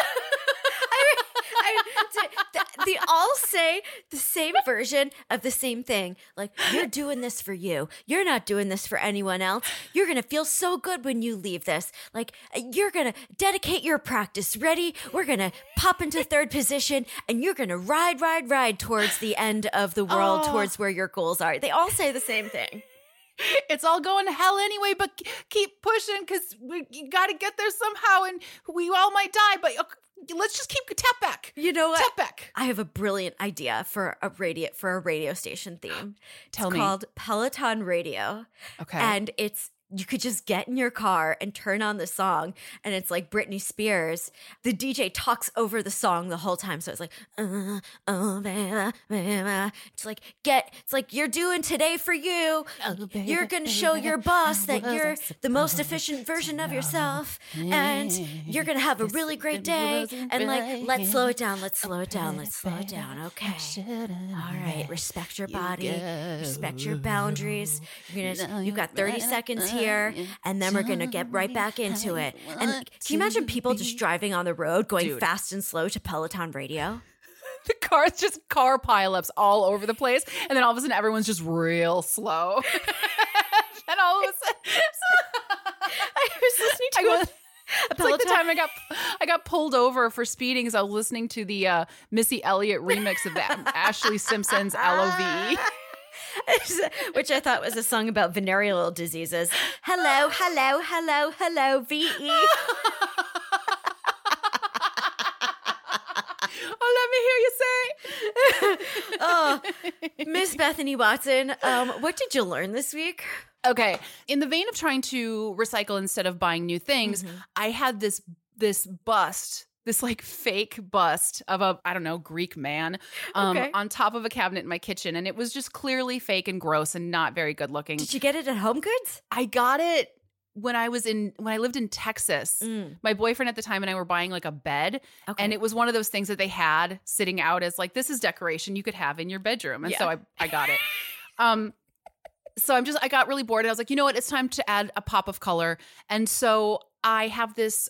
They all say the same version of the same thing. Like, you're doing this for you. You're not doing this for anyone else. You're going to feel so good when you leave this. Like, you're going to dedicate your practice. Ready? We're going to pop into third position and you're going to ride towards the end of the world, towards where your goals are. They all say the same thing. It's all going to hell anyway, but keep pushing because we got to get there somehow and we all might die, but let's just keep tap back. You know what? Tap back. I have a brilliant idea for a radio station theme. Tell me. It's called Peloton Radio. Okay. And it's you could just get in your car and turn on the song, and it's like Britney Spears. The DJ talks over the song the whole time, so it's like, oh, baby, baby. It's like you're doing today for you. You're gonna show your boss that you're the most efficient version of yourself, and you're gonna have a really great day. And like, let's slow it down. Let's slow it down. Let's slow it down. Okay. All right. Respect your body. Respect your boundaries. You got 30 seconds here. And then we're going to get right back into it. And can you imagine people just driving on the road going fast and slow to Peloton radio? The cars, just car pileups all over the place. And then all of a sudden everyone's just real slow. And all of a sudden I was listening to it's like the time I got pulled over for speeding as I was listening to the Missy Elliott remix of that Ashley Simpson's LOVE. Which I thought was a song about venereal diseases. Hello, hello, hello, hello, VE. Oh, let me hear you say. Oh, Miss Bethany Watson, what did you learn this week? Okay. In the vein of trying to recycle instead of buying new things, I had this bust, this like fake bust of a, I don't know, Greek man on top of a cabinet in my kitchen. And it was just clearly fake and gross and not very good looking. Did you get it at Home Goods? I got it when I lived in Texas. My boyfriend at the time and I were buying like a bed. Okay. And it was one of those things that they had sitting out as like, this is decoration you could have in your bedroom. And so I got it. So I got really bored and I was like, you know what? It's time to add a pop of color. And so I have this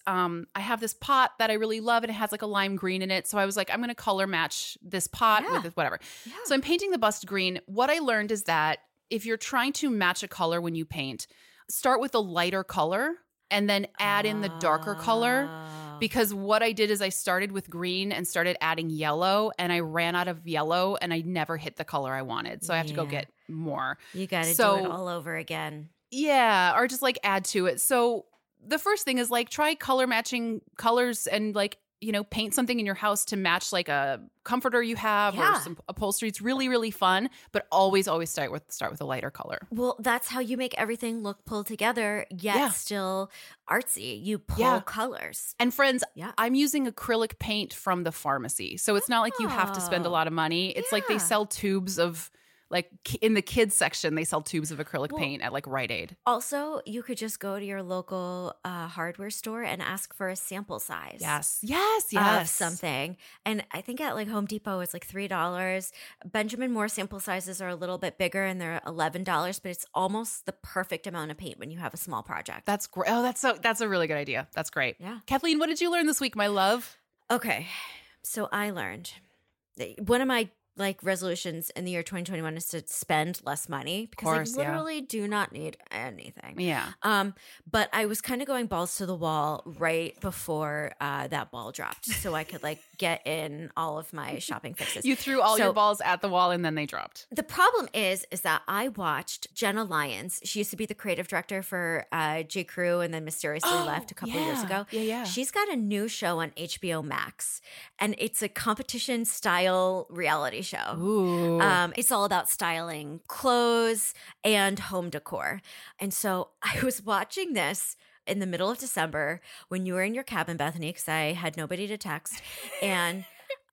pot that I really love and it has like a lime green in it. So I was like, I'm going to color match this pot with whatever. Yeah. So I'm painting the bust green. What I learned is that if you're trying to match a color when you paint, start with a lighter color and then add in the darker color. Because what I did is I started with green and started adding yellow and I ran out of yellow and I never hit the color I wanted. So I have to go get more. You got to do it all over again. Yeah, or just like add to it. So the first thing is like try color matching colors and like, you know, paint something in your house to match like a comforter you have or some upholstery. It's really, really fun, but always start with a lighter color. Well, that's how you make everything look pulled together, yet still artsy. You pull colors. And friends, I'm using acrylic paint from the pharmacy. So it's not like you have to spend a lot of money. It's like they sell tubes of like in the kids section, they sell tubes of acrylic paint at like Rite Aid. Also, you could just go to your local hardware store and ask for a sample size. Yes. Of something. And I think at like Home Depot, it's like $3. Benjamin Moore sample sizes are a little bit bigger and they're $11, but it's almost the perfect amount of paint when you have a small project. That's great. Oh, that's a really good idea. That's great. Yeah. Kathleen, what did you learn this week, my love? Okay. So I learned one of my resolutions in the year 2021 is to spend less money because I literally do not need anything. Yeah. But I was kind of going balls to the wall right before that ball dropped, so I could like get in all of my shopping fixes. You threw all your balls at the wall and then they dropped. The problem is that I watched Jenna Lyons. She used to be the creative director for J. Crew and then mysteriously left a couple of years ago. Yeah. She's got a new show on HBO Max, and it's a competition style reality show. Ooh. It's all about styling clothes and home decor. And so I was watching this in the middle of December when you were in your cabin, Bethany, because I had nobody to text. And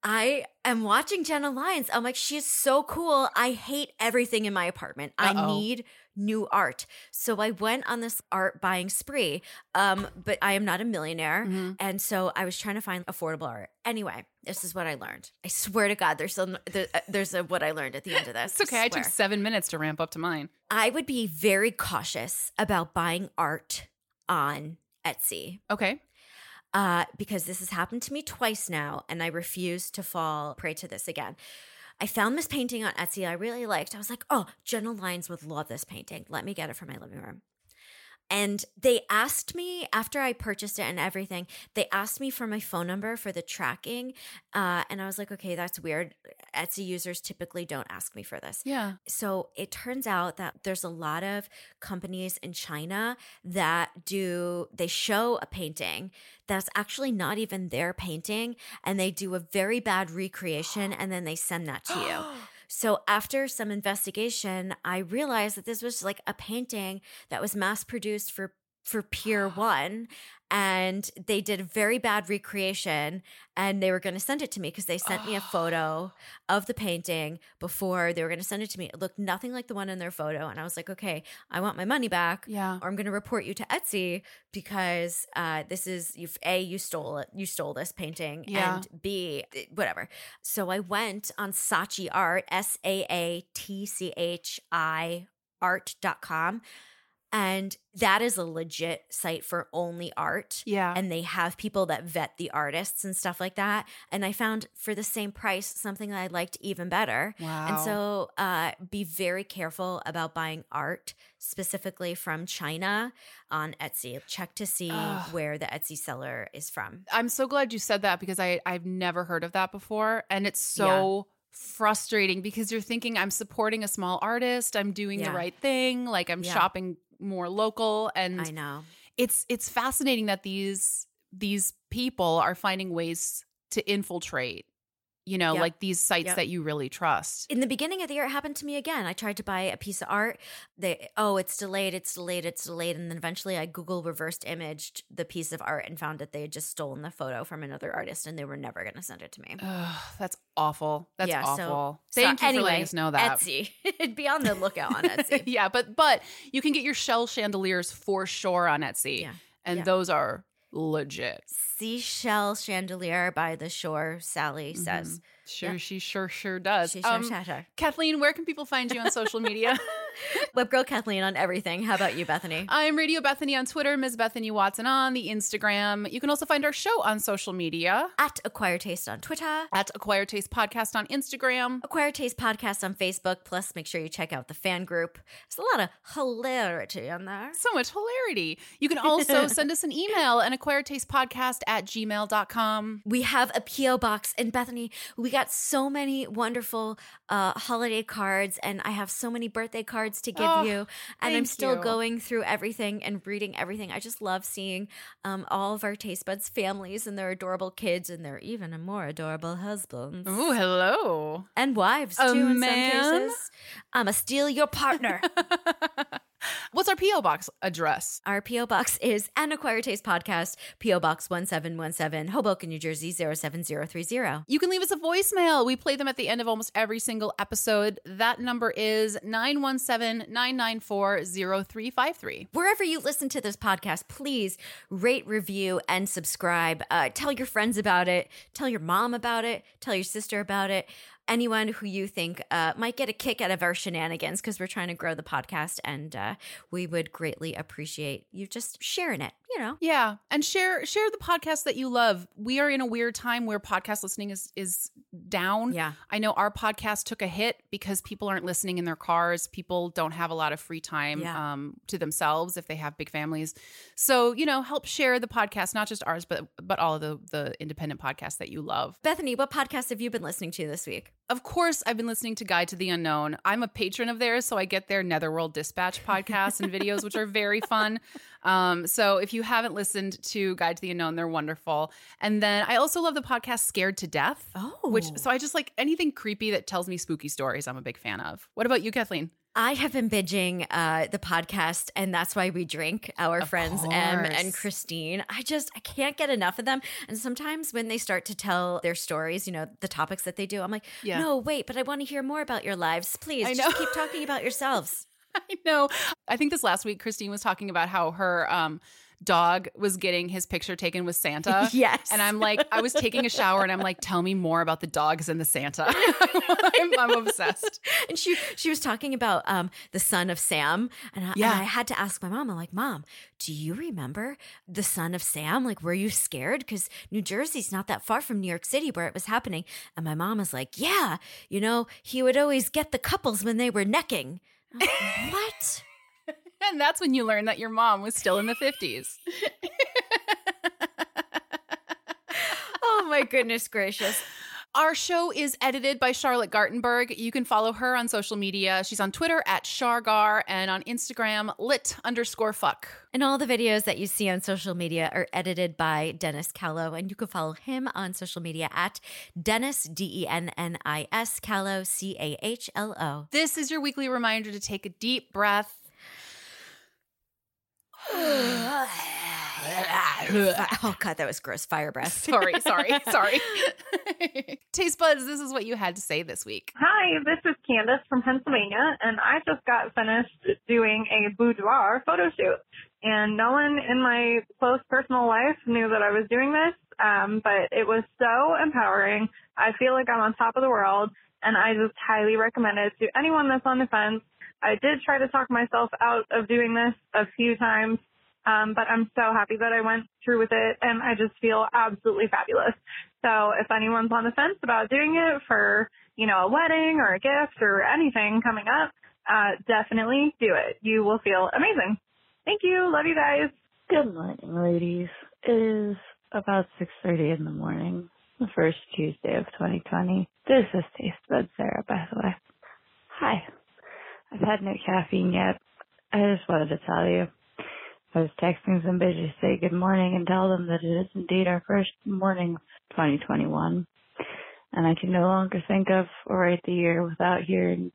I am watching Jenna Lyons. I'm like, she is so cool. I hate everything in my apartment. I need new art. So I went on this art buying spree, but I am not a millionaire. Mm-hmm. And so I was trying to find affordable art. Anyway, this is what I learned. I swear to God, there's a what I learned at the end of this. It's okay. I took 7 minutes to ramp up to mine. I would be very cautious about buying art on Etsy. Okay. Because this has happened to me twice now, and I refuse to fall prey to this again. I found this painting on Etsy I really liked. I was like, oh, Jenna Lyons would love this painting. Let me get it for my living room. And they asked me, after I purchased it and everything, they asked me for my phone number for the tracking. And I was like, okay, that's weird. Etsy users typically don't ask me for this. Yeah. So it turns out that there's a lot of companies in China that they show a painting that's actually not even their painting, and they do a very bad recreation, and then they send that to you. So after some investigation, I realized that this was like a painting that was mass produced for Pier 1, and they did a very bad recreation, and they were going to send it to me because they sent me a photo of the painting before they were going to send it to me. It looked nothing like the one in their photo, and I was like, okay, I want my money back, or I'm going to report you to Etsy because this is you stole it, you stole this painting, and B, whatever. So I went on Saatchi Art, SAATCHI art.com. And that is a legit site for only art. Yeah. And they have people that vet the artists and stuff like that. And I found for the same price something that I liked even better. Wow. And so be very careful about buying art specifically from China on Etsy. Check to see where the Etsy seller is from. I'm so glad you said that because I've never heard of that before. And it's so frustrating because you're thinking I'm supporting a small artist. I'm doing the right thing. Like I'm shopping more local, and I know it's fascinating that these people are finding ways to infiltrate, like these sites that you really trust. In the beginning of the year, it happened to me again. I tried to buy a piece of art. It's delayed. And then eventually I Google reversed imaged the piece of art and found that they had just stolen the photo from another artist and they were never going to send it to me. That's awful. That's awful. Thank you for letting us know that. Etsy. Be on the lookout on Etsy. Yeah, but you can get your shell chandeliers for sure on Etsy. Yeah. And those are legit. Seashell chandelier by the shore, Sally says. She sure does. She sure. Kathleen, where can people find you on social media? Webgirl Kathleen on everything. How about you, Bethany? I'm Radio Bethany on Twitter, Ms. Bethany Watson on the Instagram. You can also find our show on social media. At Acquired Taste on Twitter. At Acquired Taste Podcast on Instagram. Acquired Taste Podcast on Facebook. Plus, make sure you check out the fan group. There's a lot of hilarity on there. So much hilarity. You can also send us an email at acquiredtastepodcast@gmail.com. We have a P.O. box. And Bethany, we got so many wonderful holiday cards, and I have so many birthday cards to give you, and I'm still going through everything and reading everything. I just love seeing all of our Taste Buds families and their adorable kids and their even more adorable husbands. Ooh, hello. And wives too in some cases. I'ma steal your partner. What's our P.O. Box address? Our P.O. Box is An Acquired Taste Podcast, P.O. Box 1717, Hoboken, New Jersey, 07030. You can leave us a voicemail. We play them at the end of almost every single episode. That number is 917-994-0353. Wherever you listen to this podcast, please rate, review, and subscribe. Tell your friends about it. Tell your mom about it. Tell your sister about it. Anyone who you think might get a kick out of our shenanigans, because we're trying to grow the podcast, and we would greatly appreciate you just sharing it, Yeah, and share the podcast that you love. We are in a weird time where podcast listening is down. Yeah. I know our podcast took a hit because people aren't listening in their cars. People don't have a lot of free time to themselves if they have big families. So, help share the podcast, not just ours, but all of the independent podcasts that you love. Bethany, what podcast have you been listening to this week? Of course, I've been listening to Guide to the Unknown. I'm a patron of theirs, so I get their Netherworld Dispatch podcasts and videos, which are very fun. So if you haven't listened to Guide to the Unknown, they're wonderful. And then I also love the podcast Scared to Death. So I just like anything creepy that tells me spooky stories. I'm a big fan of. What about you, Kathleen? I have been binging the podcast, and That's Why We Drink, our friends Em and Christine. I can't get enough of them. And sometimes when they start to tell their stories, the topics that they do, I'm like, no, wait, but I want to hear more about your lives. Please, just keep talking about yourselves. I know. I think this last week, Christine was talking about how her dog was getting his picture taken with Santa. Yes. And I'm like, I was taking a shower and I'm like, tell me more about the dogs and the Santa. I'm obsessed. And she was talking about the son of Sam. And I had to ask my mom, I'm like, Mom, do you remember the son of Sam? Like, were you scared? Because New Jersey's not that far from New York City where it was happening. And my mom was like, yeah, he would always get the couples when they were necking. Like, what? And that's when you learn that your mom was still in the 50s. Oh, my goodness gracious. Our show is edited by Charlotte Gartenberg. You can follow her on social media. She's on Twitter at Chargar and on Instagram lit_fuck. And all the videos that you see on social media are edited by Dennis Callow. And you can follow him on social media at Dennis, DENNIS, Callow, CAHLO. This is your weekly reminder to take a deep breath. Oh, God, that was gross. Fire breath. Sorry. Taste Buds, this is what you had to say this week. Hi, this is Candace from Pennsylvania, and I just got finished doing a boudoir photo shoot. And no one in my close personal life knew that I was doing this, but it was so empowering. I feel like I'm on top of the world, and I just highly recommend it to anyone that's on the fence. I did try to talk myself out of doing this a few times, but I'm so happy that I went through with it, and I just feel absolutely fabulous. So if anyone's on the fence about doing it for, a wedding or a gift or anything coming up, definitely do it. You will feel amazing. Thank you. Love you guys. Good morning, ladies. It is about 6:30 in the morning, the first Tuesday of 2020. This is Taste Bud Sarah, by the way. Hi. I've had no caffeine yet. I just wanted to tell you. I was texting some bitches to say good morning and tell them that it is indeed our first morning of 2021. And I can no longer think of or write the year without hearing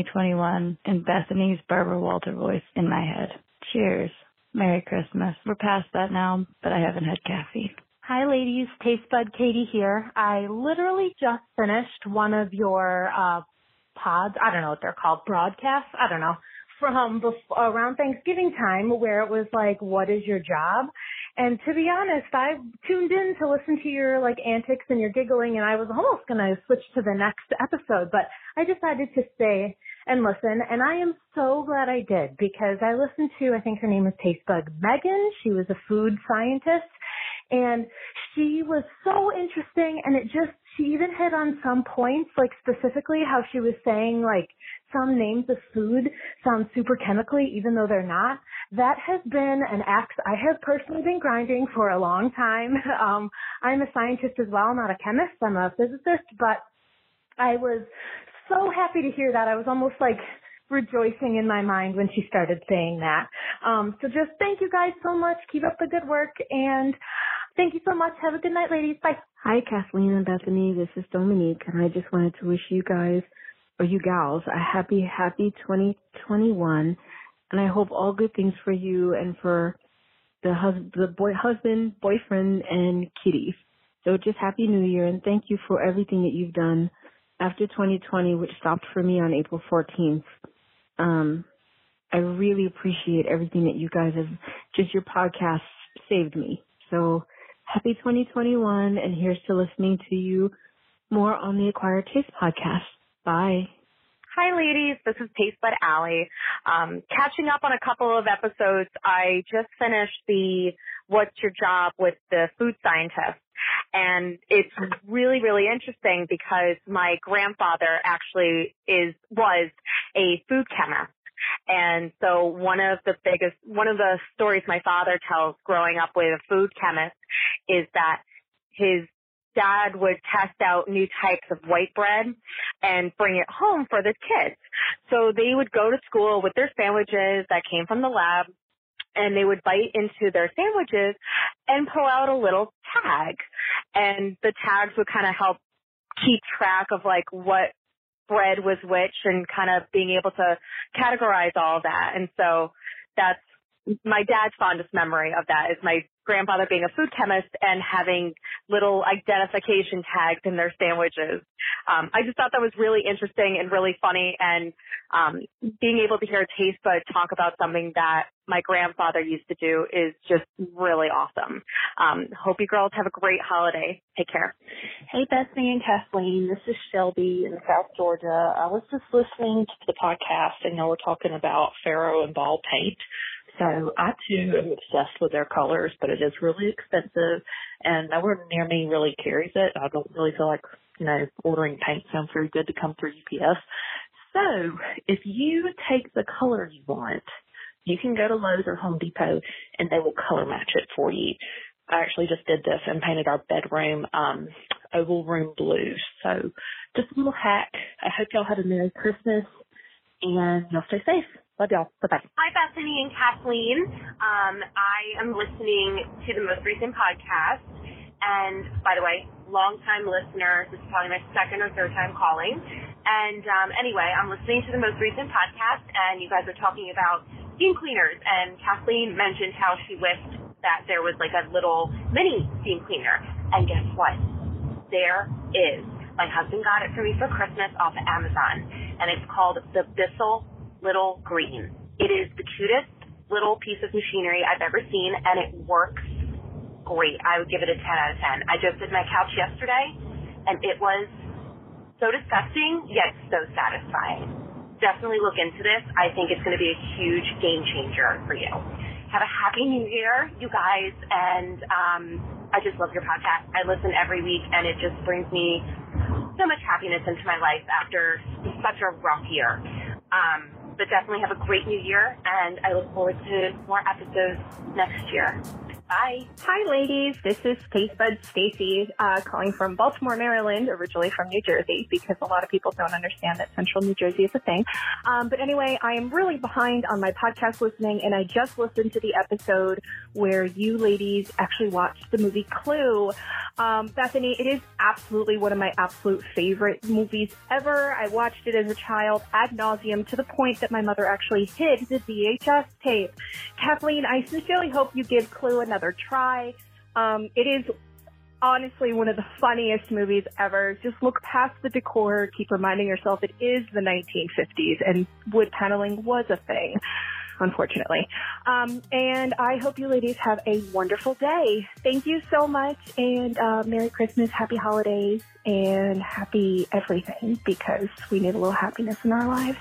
2021 in Bethany's Barbara Walter voice in my head. Cheers. Merry Christmas. We're past that now, but I haven't had caffeine. Hi, ladies. Taste Bud Katie here. I literally just finished one of your pods. I don't know what they're called. Broadcasts? I don't know. From around Thanksgiving time, where it was like, what is your job? And to be honest, I tuned in to listen to your antics and your giggling, and I was almost going to switch to the next episode, but I decided to stay and listen, and I am so glad I did, because I listened to, I think her name is Taste Bud Megan. She was a food scientist, and she was so interesting, and she even hit on some points, specifically how she was saying, some names of food sound super chemically, even though they're not. That has been an axe I have personally been grinding for a long time. I'm a scientist as well, not a chemist. I'm a physicist, but I was so happy to hear that. I was almost rejoicing in my mind when she started saying that. So just thank you guys so much. Keep up the good work, and thank you so much. Have a good night, ladies. Bye. Hi, Kathleen and Bethany. This is Dominique, and I just wanted to wish you guys, or you gals, a happy 2021, and I hope all good things for you and for the husband, boyfriend, and kitties. So just Happy New Year, and thank you for everything that you've done after 2020, which stopped for me on April 14th. I really appreciate everything that you guys have, just your podcast saved me. So happy 2021, and here's to listening to you more on the Acquired Taste podcast. Bye. Hi, ladies. This is Taste Bud Allie. Catching up on a couple of episodes, I just finished the What's Your Job with the food scientist. And it's really, really interesting because my grandfather actually was a food chemist. And so one of the stories my father tells growing up with a food chemist is that his dad would test out new types of white bread and bring it home for the kids. So they would go to school with their sandwiches that came from the lab, and they would bite into their sandwiches and pull out a little tag. And the tags would kind of help keep track of what bread was which and kind of being able to categorize all that. And so that's my dad's fondest memory of that, is my grandfather being a food chemist and having little identification tags in their sandwiches. I just thought that was really interesting and really funny, and being able to hear Taste Bud talk about something that my grandfather used to do is just really awesome. Hope you girls have a great holiday. Take care. Hey, Bethany and Kathleen. This is Shelby in South Georgia. I was just listening to the podcast, and y'all were talking about Faro and Ball paint. So I, too, am obsessed with their colors, but it is really expensive, and no one near me really carries it. I don't really feel like, ordering paint sounds very good to come through UPS. So if you take the color you want, you can go to Lowe's or Home Depot, and they will color match it for you. I actually just did this and painted our bedroom oval room blue. So just a little hack. I hope y'all had a Merry Christmas and y'all stay safe. Love y'all. Bye-bye. Hi, Bethany and Kathleen. I am listening to the most recent podcast. And by the way, long-time listener. This is probably my second or third time calling. And anyway, I'm listening to the most recent podcast, and you guys are talking about steam cleaners. And Kathleen mentioned how she wished that there was like a little mini steam cleaner. And guess what? There is. My husband got it for me for Christmas off of Amazon, and it's called the Bissell Little Green. It is the cutest little piece of machinery I've ever seen, and it works great. I would give it a 10 out of 10. I just did my couch yesterday, and it was so disgusting, yet so satisfying. Definitely look into this. I think it's going to be a huge game changer for you. Have a happy new year, you guys, and I just love your podcast. I listen every week, and it just brings me so much happiness into my life after such a rough year. But definitely have a great new year, and I look forward to more episodes next year. Bye. Hi, ladies. This is Taste Bud Stacy, calling from Baltimore, Maryland, originally from New Jersey, because a lot of people don't understand that Central New Jersey is a thing. But anyway, I am really behind on my podcast listening, and I just listened to the episode where you ladies actually watched the movie Clue. Bethany, it is absolutely one of my absolute favorite movies ever. I watched it as a child ad nauseum to the point that my mother actually hid the VHS tape. Kathleen, I sincerely hope you give Clue another try. It is honestly one of the funniest movies ever. Just look past the decor, keep reminding yourself it is the 1950s and wood paneling was a thing, unfortunately. And I hope you ladies have a wonderful day. Thank you so much, and Merry Christmas, Happy Holidays, and happy everything, because we need a little happiness in our lives.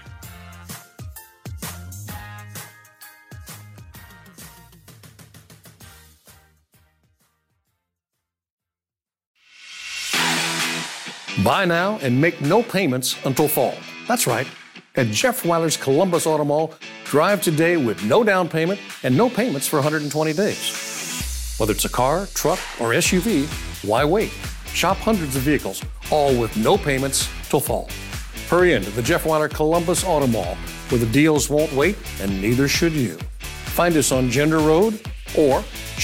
Buy now and make no payments until fall. That's right. At Jeff Weiler's Columbus Auto Mall, drive today with no down payment and no payments for 120 days. Whether it's a car, truck, or SUV, why wait? Shop hundreds of vehicles, all with no payments till fall. Hurry into the Jeff Weiler Columbus Auto Mall, where the deals won't wait and neither should you. Find us on Gender Road or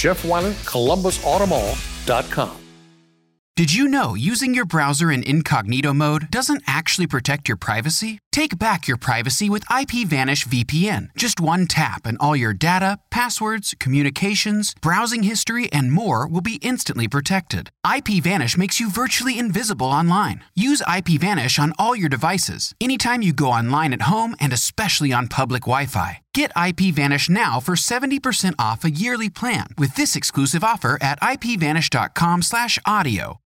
JeffWeilerColumbusAutomall.com. Did you know using your browser in incognito mode doesn't actually protect your privacy? Take back your privacy with IPVanish VPN. Just one tap and all your data, passwords, communications, browsing history, and more will be instantly protected. IPVanish makes you virtually invisible online. Use IPVanish on all your devices, anytime you go online at home and especially on public Wi-Fi. Get IPVanish now for 70% off a yearly plan with this exclusive offer at IPVanish.com/audio.